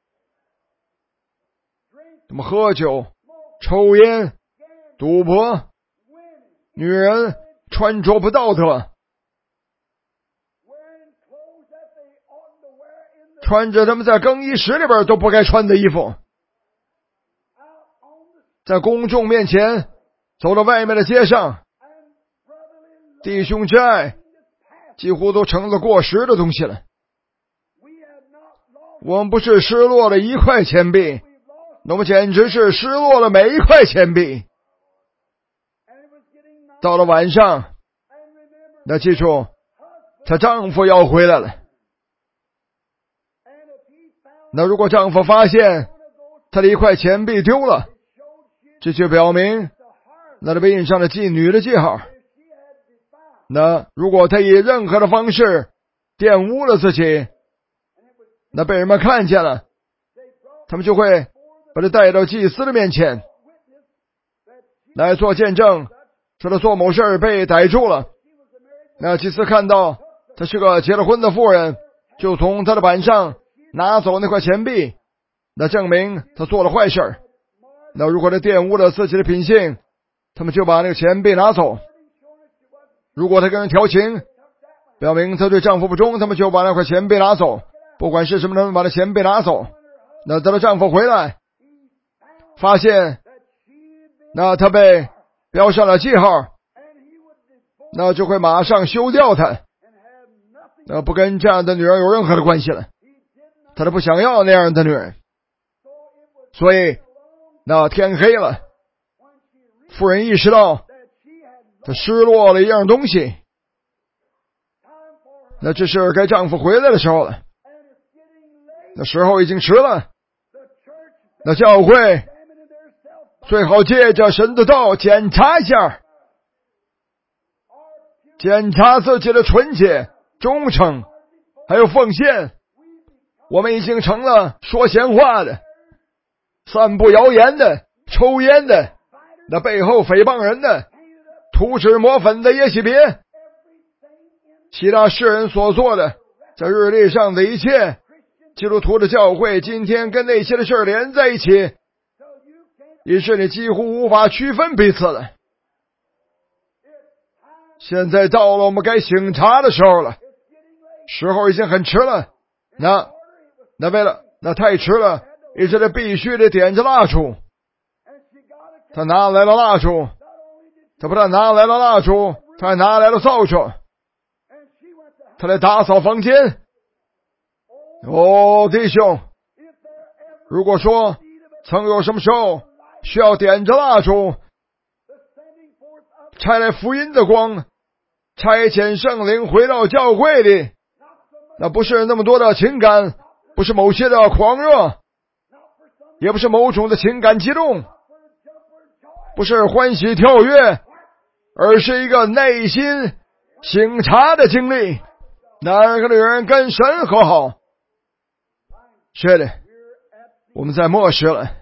他们喝酒、抽烟、赌博，女人穿着不道德，穿着他们在更衣室里边都不该穿的衣服，在公众面前走到外面的街上，弟兄之爱几乎都成了过时的东西了。我们不是失落了一块钱币，我们简直是失落了每一块钱币。到了晚上，那记住，她丈夫要回来了。那如果丈夫发现她的一块钱币丢了，这就表明那她被印上了妓女的记号。那如果她以任何的方式玷污了自己，那被人们看见了，他们就会把她带到祭司的面前来做见证，说她做某事被逮住了。那祭司看到她是个结了婚的妇人，就从她的板上拿走那块钱币，那证明她做了坏事。那如果她玷污了自己的品性，他们就把那个钱币拿走。如果她跟人调情，表明她对丈夫不忠，他们就把那块钱币拿走。不管是什么，他们把那钱币拿走。那等到丈夫回来，发现那她被标上了记号，那就会马上休掉她，那不跟这样的女人有任何的关系了。他都不想要那样的女人。所以那天黑了，妇人意识到她失落了一样东西，那这是该丈夫回来的时候了。那时候已经迟了。那教会最好借着神的道检查一下，检查自己的纯洁、忠诚还有奉献。我们已经成了说闲话的、散布谣言的、抽烟的、那背后诽谤人的、涂脂抹粉的耶洗别，其他世人所做的，在日历上的一切，基督徒的教会今天跟那些的事连在一起，以致你几乎无法区分彼此了。现在到了我们该醒察的时候了，时候已经很迟了。那那为了那太迟了，以致他必须得点着蜡烛。他拿来了蜡烛，他不但拿来了蜡烛，他还拿来了扫帚，他来打扫房间。哦，弟兄，如果说曾有什么时候需要点着蜡烛，差来福音的光，差遣圣灵回到教会里，那不是那么多的情感，不是某些的狂热，也不是某种的情感激动，不是欢喜跳跃，而是一个内心醒察的经历。哪个女人跟神和好？是的，我们在末世了。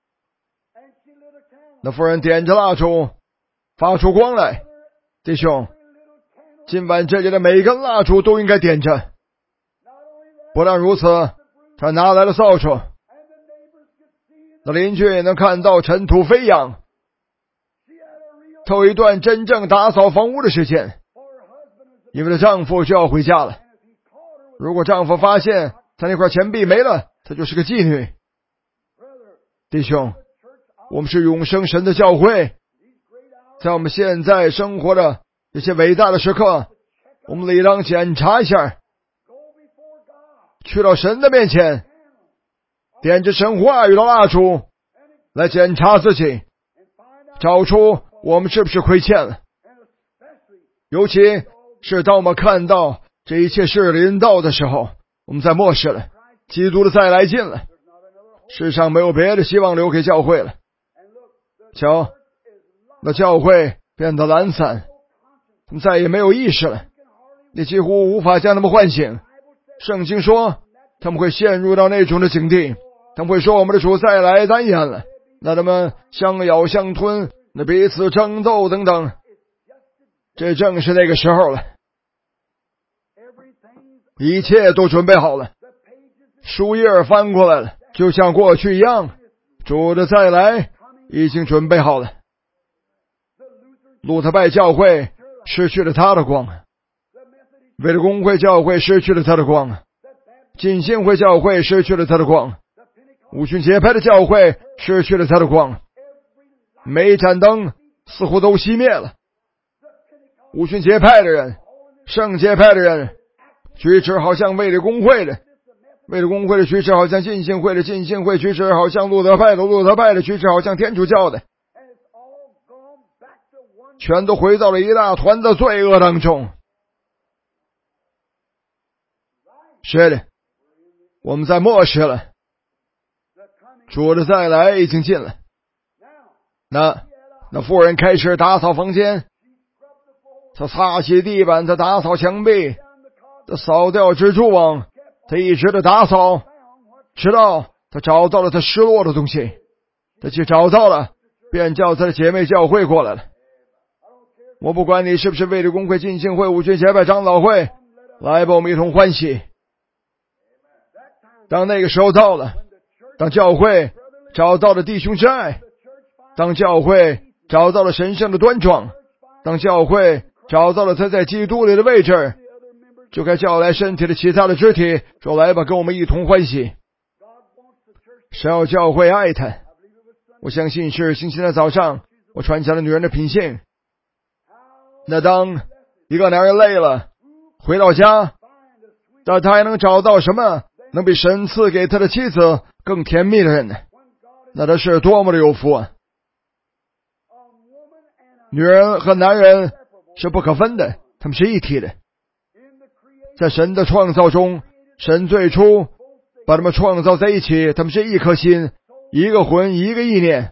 那妇人点着蜡烛，发出光来。弟兄，今晚这里的每一根蜡烛都应该点着。不但如此，他拿来了扫帚， 那邻居也能看到尘土飞扬。她有一段真正打扫房屋的时间，因为她丈夫就要回家了。如果丈夫发现她那块钱币没了，她就是个妓女。弟兄，我们是永生神的教会，在我们现在生活的这些伟大的时刻，我们理当检查一下，去到神的面前，点着神话语的蜡烛来检查自己，找出我们是不是亏欠了。尤其是当我们看到这一切事临到的时候，我们在漠视了，基督的再来近了，世上没有别的希望留给教会了。瞧，那教会变得懒散，他们再也没有意识了，你几乎无法将他们唤醒。圣经说他们会陷入到那种的境地，他们会说我们的主再来单言了，那他们相咬相吞，那彼此争斗等等，这正是那个时候了。一切都准备好了，书页翻过来了，就像过去一样，主的再来已经准备好了。路特拜教会失去了他的光，为了公会教会失去了他的光，浸信会教会失去了他的光，五旬节派的教会失去了他的光，每一盏灯似乎都熄灭了。五旬节派的人，圣节派的人举止好像为了公会的，为了公会的举止好像浸信会的，浸信会举止好像路德派的，路德派的举止好像天主教的，全都回到了一大团的罪恶当中。是的，我们在漠视了，主的再来已经近了。那那妇人开始打扫房间，她擦洗地板，她打扫墙壁，她扫掉蜘蛛网，她一直的打扫，直到她找到了她失落的东西。她去找到了，便叫她的姐妹教会过来了。我不管你是不是卫理公会、浸信会、五旬节派、长老会，来吧，我们一同欢喜。当那个时候到了，当教会找到了弟兄之爱，当教会找到了神圣的端庄，当教会找到了他在基督里的位置，就该叫来身体的其他的肢体，说来吧，跟我们一同欢喜。神要教会爱他，我相信是星期天的早上，我传讲了女人的品性。那当一个男人累了回到家，但他还能找到什么能比神赐给他的妻子更甜蜜的人呢？那他是多么的有福啊！女人和男人是不可分的，他们是一体的。在神的创造中，神最初把他们创造在一起，他们是一颗心，一个魂，一个意念。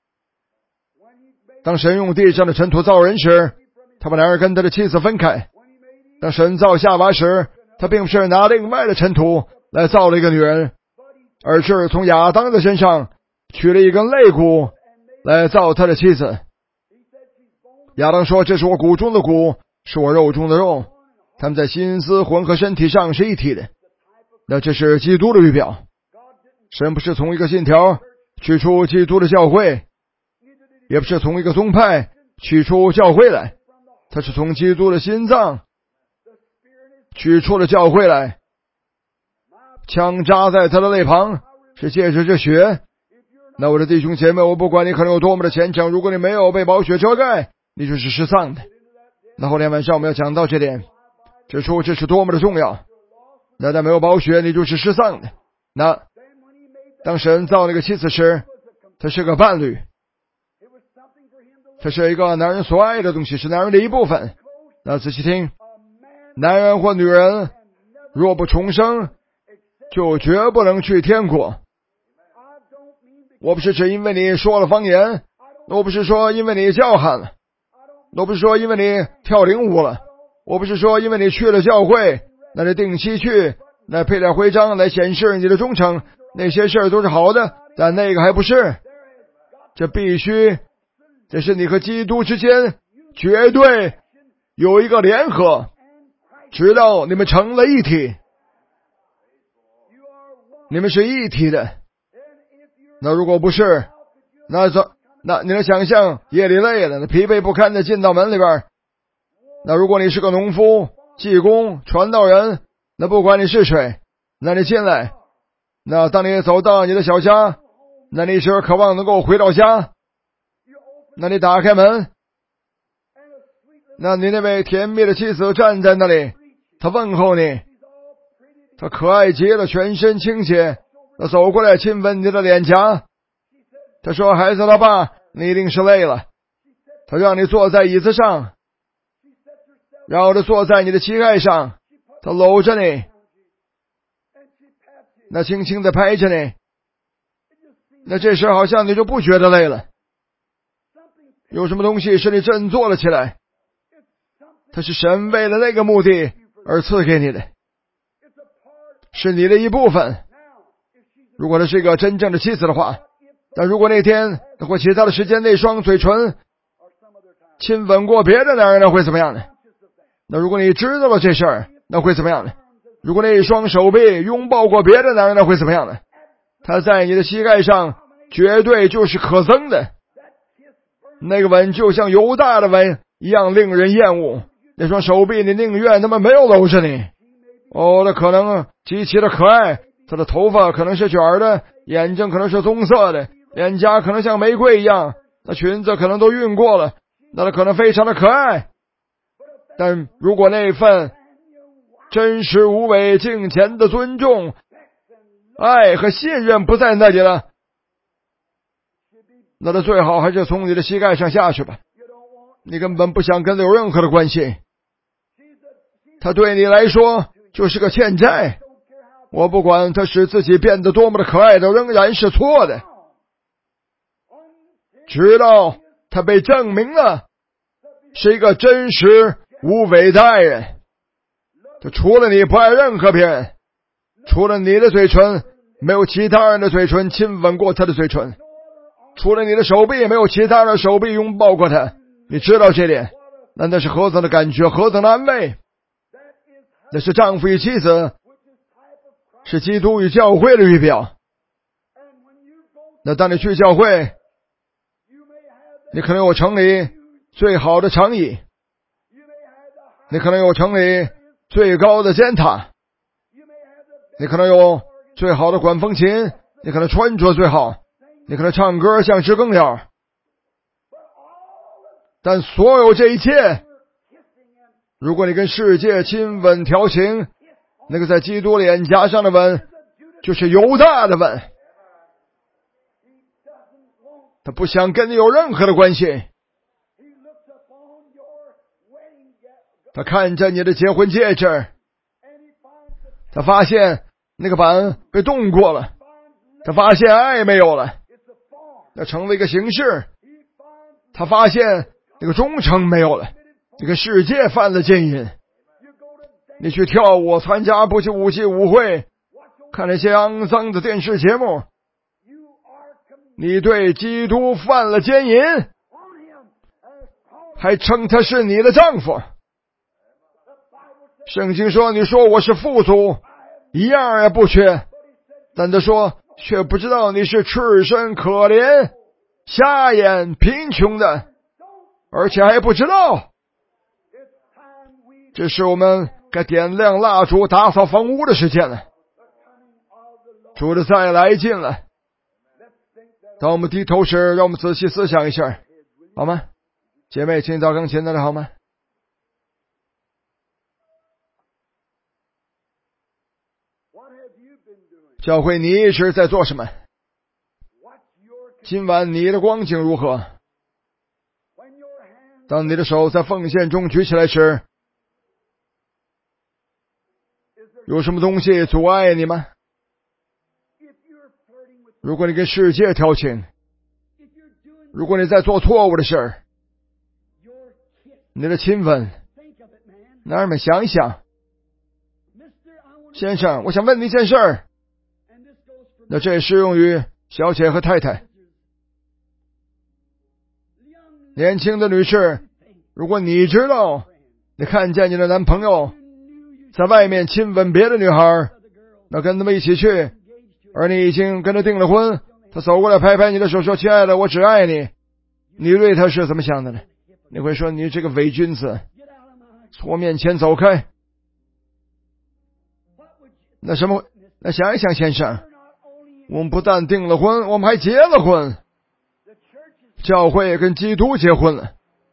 当神用地上的尘土造人时，他把男人跟他的妻子分开。当神造夏娃时，他并不是拿另外的尘土来造了一个女人，而是从亚当的身上取了一根肋骨来造他的妻子。亚当说，这是我骨中的骨，是我肉中的肉，他们在心思魂和身体上是一体的。那这是基督的预表。神不是从一个信条取出基督的教会，也不是从一个宗派取出教会来，他是从基督的心脏取出了教会来。枪扎在他的肋旁，是借着这血。那我的弟兄姐妹，我不管你可能有多么的虔诚，如果你没有被宝血遮盖，你就是失丧的。那后天晚上我们要讲到这点，指出这是多么的重要。那在没有宝血，你就是失丧的。那当神造那个妻子时，他是个伴侣，这是一个男人所爱的东西，是男人的一部分。那仔细听，男人或女人若不重生，就绝不能去天国。我不是指因为你说了方言，我不是说因为你叫喊了，我不是说因为你跳领舞了，我不是说因为你去了教会，那你定期去，那配点徽章来显示你的忠诚，那些事都是好的，但那个还不是。这必须，这是你和基督之间绝对有一个联合，直到你们成了一体。你们是一体的。 那如果不是，那这那你能想象夜里累了，那疲惫不堪的进到门里边，那如果你是个农夫、技工、传道人，那不管你是谁，那你进来，那当你走到你的小家，那你是渴望能够回到家，那你打开门，那你那位甜蜜的妻子站在那里，她问候你，她可爱极了，全身清洁，她走过来亲吻你的脸颊，她说：“孩子老爸，你一定是累了。”她让你坐在椅子上，然后她坐在你的膝盖上，她搂着你，那轻轻地拍着你，那这时好像你就不觉得累了。有什么东西使你振作了起来，它是神为了那个目的而赐给你的，是你的一部分。如果她是一个真正的妻子的话，但如果那天或其他的时间那双嘴唇亲吻过别的男人，那会怎么样呢？那如果你知道了这事儿，那会怎么样呢？如果那一双手臂拥抱过别的男人，那会怎么样呢？他在你的膝盖上绝对就是可憎的，那个吻就像犹大的吻一样令人厌恶。那双手臂你宁愿他们没有搂着你。哦，那可能极其的可爱，他的头发可能是卷的，眼睛可能是棕色的，脸颊可能像玫瑰一样，那裙子可能都熨过了，那他可能非常的可爱。但如果那份真实无伪敬虔的尊重、爱和信任不在那里了，那他最好还是从你的膝盖上下去吧。你根本不想跟他有任何的关系，他对你来说就是个欠债。我不管他使自己变得多么的可爱，都仍然是错的，直到他被证明了是一个真实无伪的爱人。他除了你不爱任何别人，除了你的嘴唇没有其他人的嘴唇亲吻过他的嘴唇，除了你的手臂没有其他人的手臂拥抱过他。你知道这点，那那是何等的感觉，何等的安慰。那是丈夫与妻子，是基督与教会的预表。那当你去教会，你可能有城里最好的长椅，你可能有城里最高的尖塔，你可能有最好的管风琴，你可能穿着最好，你可能唱歌像知更鸟，但所有这一切，如果你跟世界亲吻调情，那个在基督脸颊上的吻就是犹大的吻，他不想跟你有任何的关系。他看着你的结婚戒指，他发现那个板被动过了，他发现爱没有了，那成了一个形式，他发现那个忠诚没有了，这个世界犯了奸淫。你去跳舞，参加不起舞戏舞会，看那些肮脏的电视节目，你对基督犯了奸淫，还称他是你的丈夫。圣经说，你说我是富足，一样也不缺，但他说却不知道你是赤身可怜、瞎眼贫穷的，而且还不知道。这是我们该点亮蜡烛打扫房屋的时间了，主的再来近了。当我们低头时，让我们仔细思想一下，好吗？姐妹，请到钢琴那里好吗？教会，你一直在做什么？今晚你的光景如何？当你的手在奉献中举起来时，有什么东西阻碍你吗？如果你跟世界调情，如果你在做错误的事儿，你的亲吻，男人们想一想。先生，我想问你一件事儿，那这也适用于小姐和太太。年轻的女士，如果你知道你看见你的男朋友在外面亲吻别的女孩，那跟他们一起去，而你已经跟他订了婚， 他走过来拍拍你的手说：“亲爱的，我只爱你。”你对他是怎么想的呢？你会说：“你这个伪君子，从我面前走开。”那什么？那想一想，先生，我们不但订了婚，我们还结了婚。教会跟基督结婚了，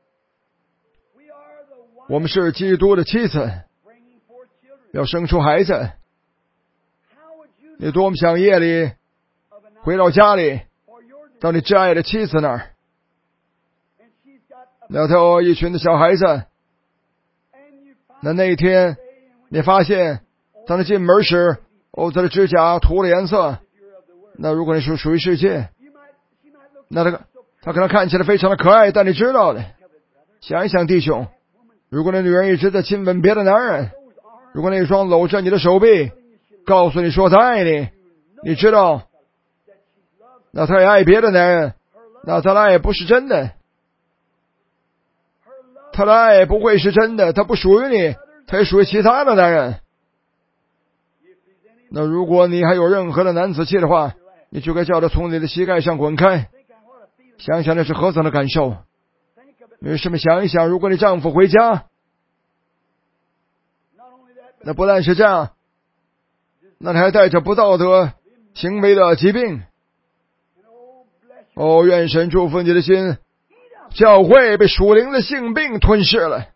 我们是基督的妻子，要生出孩子。你多么想夜里回到家里，到你挚爱的妻子那儿，那他有一群的小孩子。那那一天你发现当他进门时，哦，他的指甲涂了颜色。那如果你是属于世界，那他他可能看起来非常的可爱，但你知道的，想一想弟兄，如果那女人一直在亲吻别的男人，如果那一双搂着你的手臂告诉你说他爱你，你知道那他也爱别的男人，那他的爱不是真的，他的爱不会是真的，他不属于你，他也属于其他的男人。那如果你还有任何的男子气的话，你就该叫他从你的膝盖上滚开。想想那是何等的感受。为什么想一想，如果你丈夫回家，那不但是这样，那你还带着不道德行为的疾病。哦，愿神祝福你的心，教会被属灵的性病吞噬了，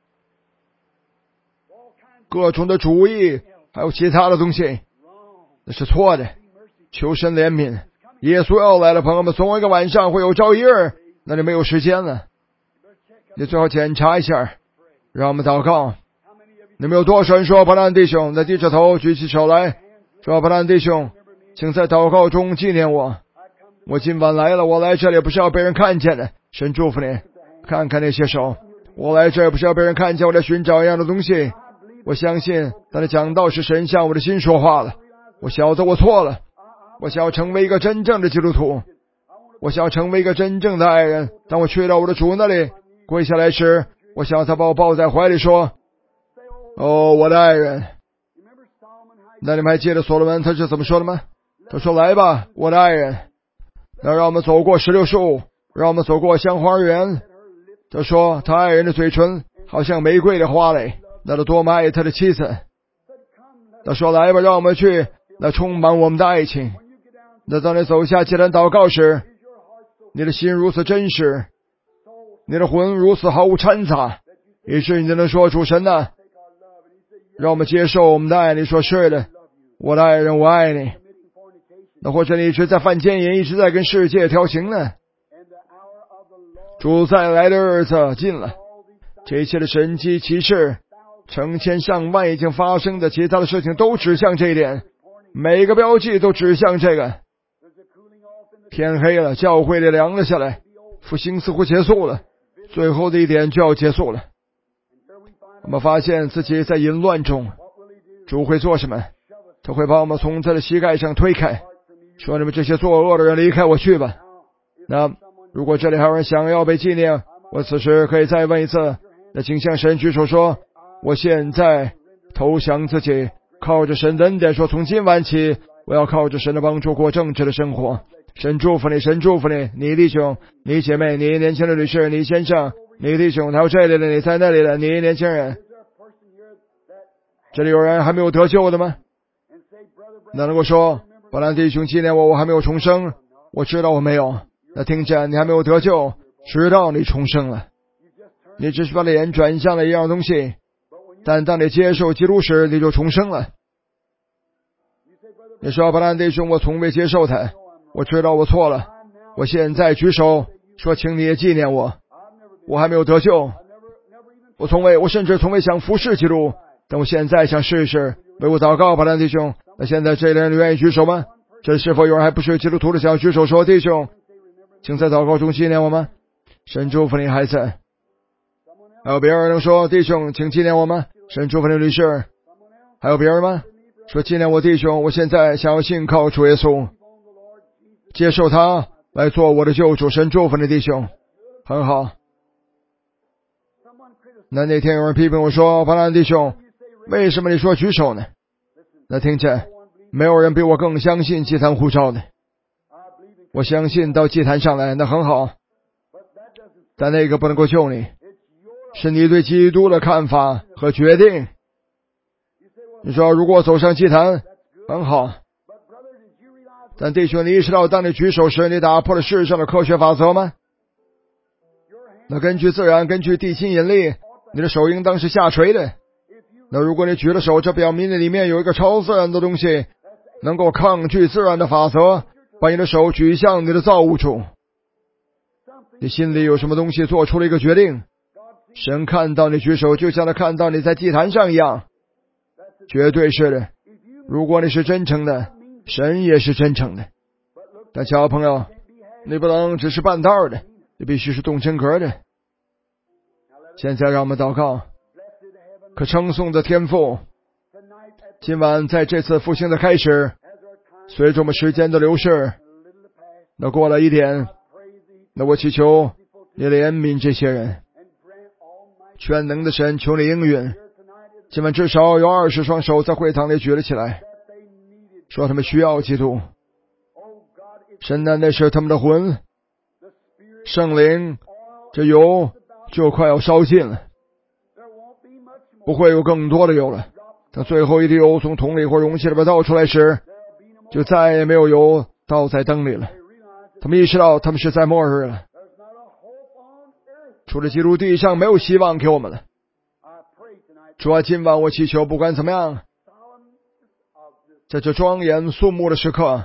各种的主义还有其他的东西，那是错的。求神怜悯，耶稣要来了，朋友们，总有一个晚上会有朝一日，那就没有时间了。你最好检查一下，让我们祷告。你们有多少人说巴兰弟兄？那低着头举起手来说：巴兰弟兄，请在祷告中纪念我。我今晚来了，我来这里不是要被人看见的。神祝福你，看看那些手，我来这里不是要被人看见，我在寻找一样的东西。我相信他的讲道是神向我的心说话了。我晓得我错了，我想要成为一个真正的基督徒，我想要成为一个真正的爱人。当我去到我的主那里跪下来时，我想要他把我抱在怀里说：哦，我的爱人。那你们还记得所罗门他是怎么说的吗？他说：来吧，我的爱人。那让我们走过石榴树，让我们走过香花园。他说他爱人的嘴唇好像玫瑰的花蕾，那他多么爱他的妻子。他说：来吧，让我们去那充满我们的爱情。那当你走下祭坛祷告时，你的心如此真实，你的魂如此毫无掺杂，以致你能说主神啊，让我们接受我们的爱。你说是的，我的爱人，我爱你。那或者你一直在犯奸淫，一直在跟世界调情呢？主再来的日子近了，这一切的神迹奇事，成千上万已经发生的其他的事情都指向这一点，每个标记都指向这个。天黑了，教会里凉了下来，复兴似乎结束了，最后的一点就要结束了。我们发现自己在淫乱中，主会做什么？他会把我们从他的膝盖上推开，说：你们这些作恶的人，离开我去吧。那如果这里还有人想要被纪念，我此时可以再问一次，那请向神举手说：我现在投降自己，靠着神的恩典说，从今晚起我要靠着神的帮助过正直的生活。神祝福你，神祝福你，你弟兄，你姐妹，你年轻的女士，你先生，你弟兄，还有这里的，你在那里的，你年轻人。这里有人还没有得救的吗？那如果说巴兰弟兄纪念我，我还没有重生，我知道我没有。那听见你还没有得救，知道你重生了，你只是把脸转向了一样东西，但当你接受基督时，你就重生了。你说巴兰弟兄，我从未接受他，我知道我错了，我现在举手说，请你也纪念我，我还没有得救，我从未，我甚至从未想服侍基督，但我现在想试一试，为我祷告。巴兰弟兄，那现在这里人愿意举手吗？这是否有人还不是基督徒的想举手说：弟兄，请在祷告中纪念我吗？神祝福你，孩子。还有别人能说：弟兄，请纪念我吗？神祝福你，女士。还有别人吗？说：纪念我弟兄，我现在想要信靠主耶稣，接受他来做我的救主。神祝福你，弟兄。很好。那那天有人批评我说：巴兰弟兄，为什么你说举手呢？那听见没有人比我更相信祭坛呼召的。 我相信到祭坛上来，那很好，但那个不能够救你，是你对基督的看法和决定。你说如果走上祭坛，很好，但弟兄，你意识到当你举手时，你打破了世上的科学法则吗？那根据自然，根据地心引力，你的手应当是下垂的。那如果你举了手，这表明你里面有一个超自然的东西，能够抗拒自然的法则，把你的手举向你的造物主。你心里有什么东西做出了一个决定，神看到你举手，就像他看到你在祭坛上一样，绝对是的。如果你是真诚的，神也是真诚的。但小朋友，你不能只是半道的，你必须是动真格的。现在让我们祷告。可称颂的天父，今晚在这次复兴的开始，随着我们时间的流逝，那过了一点，那我祈求你怜悯这些人。全能的神，求你应允。今晚至少有二十双手在会堂里举了起来，说他们需要基督。神呐，那是他们的魂，圣灵，这油就快要烧尽了，不会有更多的油了。当最后一滴油从桶里或容器里边倒出来时，就再也没有油倒在灯里了。他们意识到他们是在末日了，除了基督，地上没有希望给我们了。主啊，今晚我祈求，不管怎么样，在这庄严肃穆的时刻，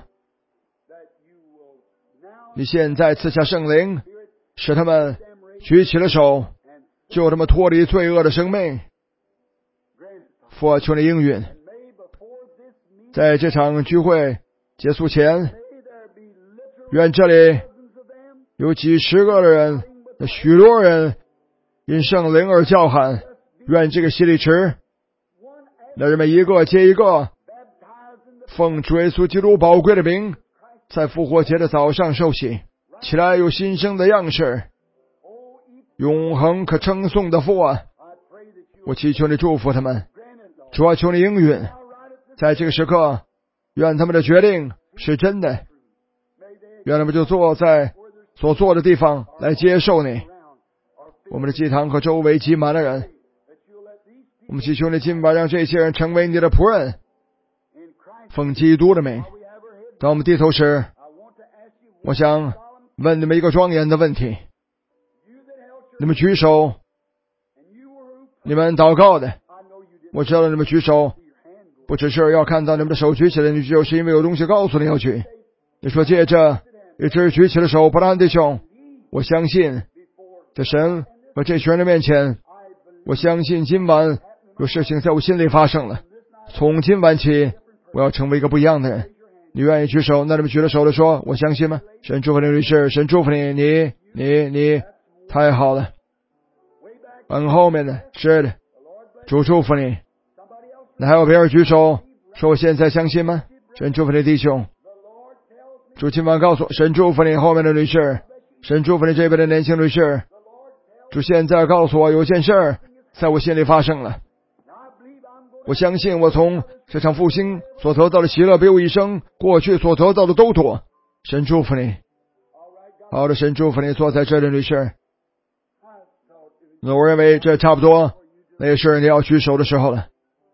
你现在赐下圣灵，使他们举起了手，救他们脱离罪恶的生命。父啊，求你应允。在这场聚会结束前，愿这里有几十个人，许多人因圣灵而叫喊。愿这个洗礼池，那人们一个接一个，奉主耶稣基督宝贵的名，在复活节的早上受洗，起来有新生的样式，永恒可称颂的父啊，我祈求你祝福他们。主啊，求你应允。在这个时刻，愿他们的决定是真的，愿他们就坐在所坐的地方来接受你。我们的祭坛和周围挤满了人，我们祈求你今晚让这些人成为你的仆人，奉基督的名。当我们低头时，我想问你们一个庄严的问题。你们举手，你们祷告的，我知道你们举手不只是要看到你们的手举起来，你就是因为有东西告诉你要举。你说借着一直举起了手，伯兰弟兄，我相信在神和这群人的面前，我相信今晚有事情在我心里发生了。从今晚起，我要成为一个不一样的人。你愿意举手？那你们举了手的说，我相信吗？神祝福你，律师，神祝福你，你你你太好了。很后面的，是的，主祝福你。那还有别人举手说我现在相信吗？神祝福你，弟兄。主今晚告诉我，神祝福你后面的律师，神祝福你这边的年轻律师。主现在告诉我，有件事在我心里发生了。我相信我从这场复兴所得到的喜乐比我一生过去所得到的都多。神祝福你。好的，神祝福你，坐在这里，律师。那我认为这差不多，那也是你要举手的时候了。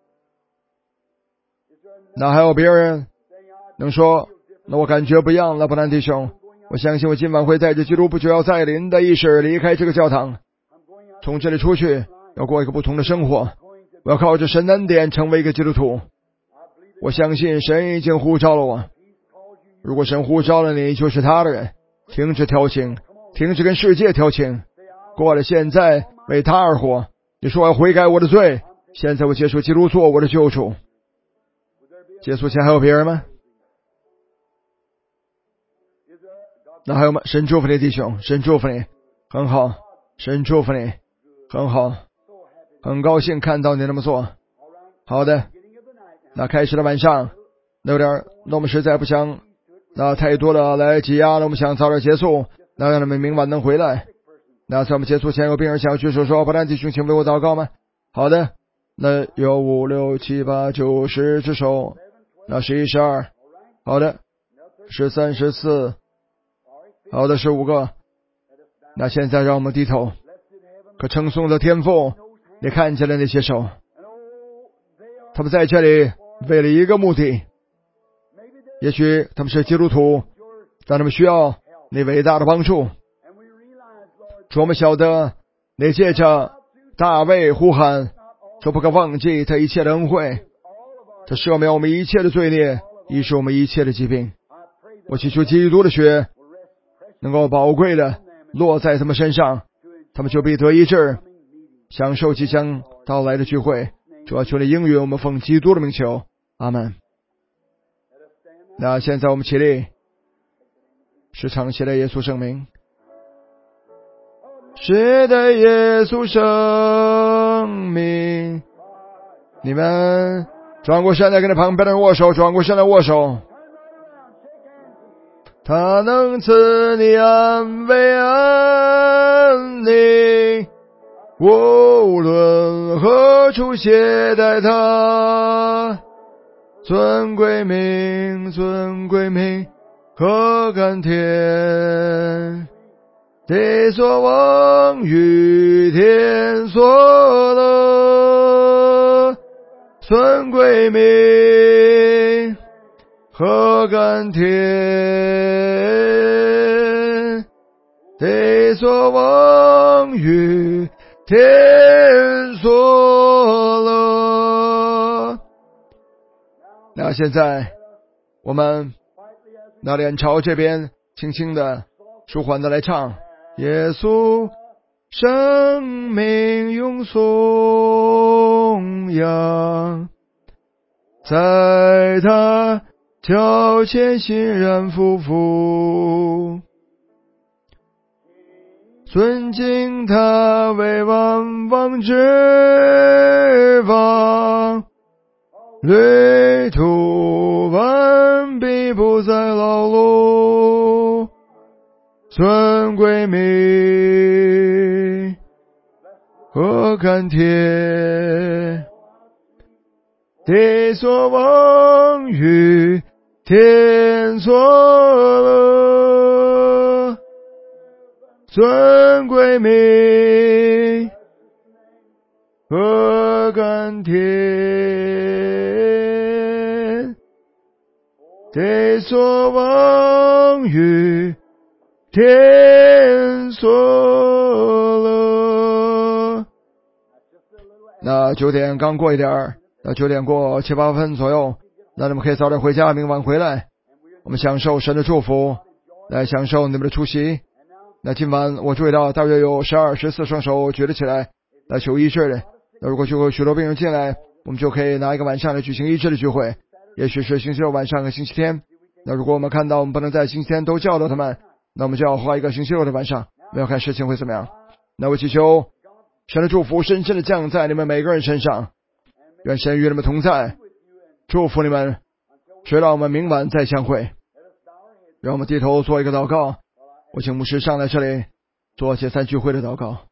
那还有别人能说，那我感觉不一样了，伯兰弟兄。我相信我今晚会带着基督不久要再临的意识离开这个教堂，从这里出去，要过一个不同的生活。我要靠着神恩典成为一个基督徒。我相信神已经呼召了我。如果神呼召了你，就是他的人。停止调情，停止跟世界调情，过了现在为他而活。你说我要悔改我的罪，现在我接受基督做我的救主。结束前还有别人吗？那还有吗？神祝福你，弟兄，神祝福你，很好，神祝福你，很好，很高兴看到你那么做。好的，那开始了晚上，那有点，那我们实在不想那太多的来挤压了，我们想早点结束，那让他们明晚能回来。那在我们结束前，有病人想要举手说，伯兰弟兄请为我祷告吗？好的，那有五六七八九十只手，那十一十二，好的，十三十四好的，十五个。那现在让我们低头，可称颂的天父，你看见了那些手，他们在这里为了一个目的，也许他们是基督徒，但他们需要你伟大的帮助。主，我们晓得你借着大卫呼喊，说不可忘记他一切的恩惠，他赦免我们一切的罪孽，医治我们一切的疾病。我祈求基督的血能够宝贵的落在他们身上，他们就必得医治，享受即将到来的聚会。主要求你应允我们奉基督的名求，阿们。那现在我们起立，时常写的耶稣圣名，是的耶稣圣名。你们转过身来跟着旁边的人握手，转过身来握手。他能赐你安慰安宁，我无论何处携带他，尊贵名，尊贵名，何甘甜，地所望与天所乐，尊贵名，何甘甜，地所望与天所乐。那现在我们那脸朝这边，轻轻的舒缓的来唱，耶稣生命永颂扬，在他脚前欣然匍匐，尊敬他为万王之王，旅途完毕不再劳碌，尊贵名，何甘甜，地所望与天所乐，尊贵名，何甘甜，地所望与天所乐。那九点刚过一点儿，那九点过七八分左右，那你们可以早点回家，明晚回来，我们享受神的祝福，来享受你们的出席。那今晚我注意到大约有十二、十四双手举了起来，来求医治的。那如果有许多病人进来，我们就可以拿一个晚上来举行医治的聚会，也许是星期六晚上和星期天。那如果我们看到我们不能在星期天都叫到他们，那我们就要花一个星期六的晚上，没有看事情会怎么样。那我祈求神的祝福深深的降在你们每个人身上，愿神与你们同在，祝福你们，直到我们明晚再相会。让我们低头做一个祷告，我请牧师上来这里做解散聚会的祷告。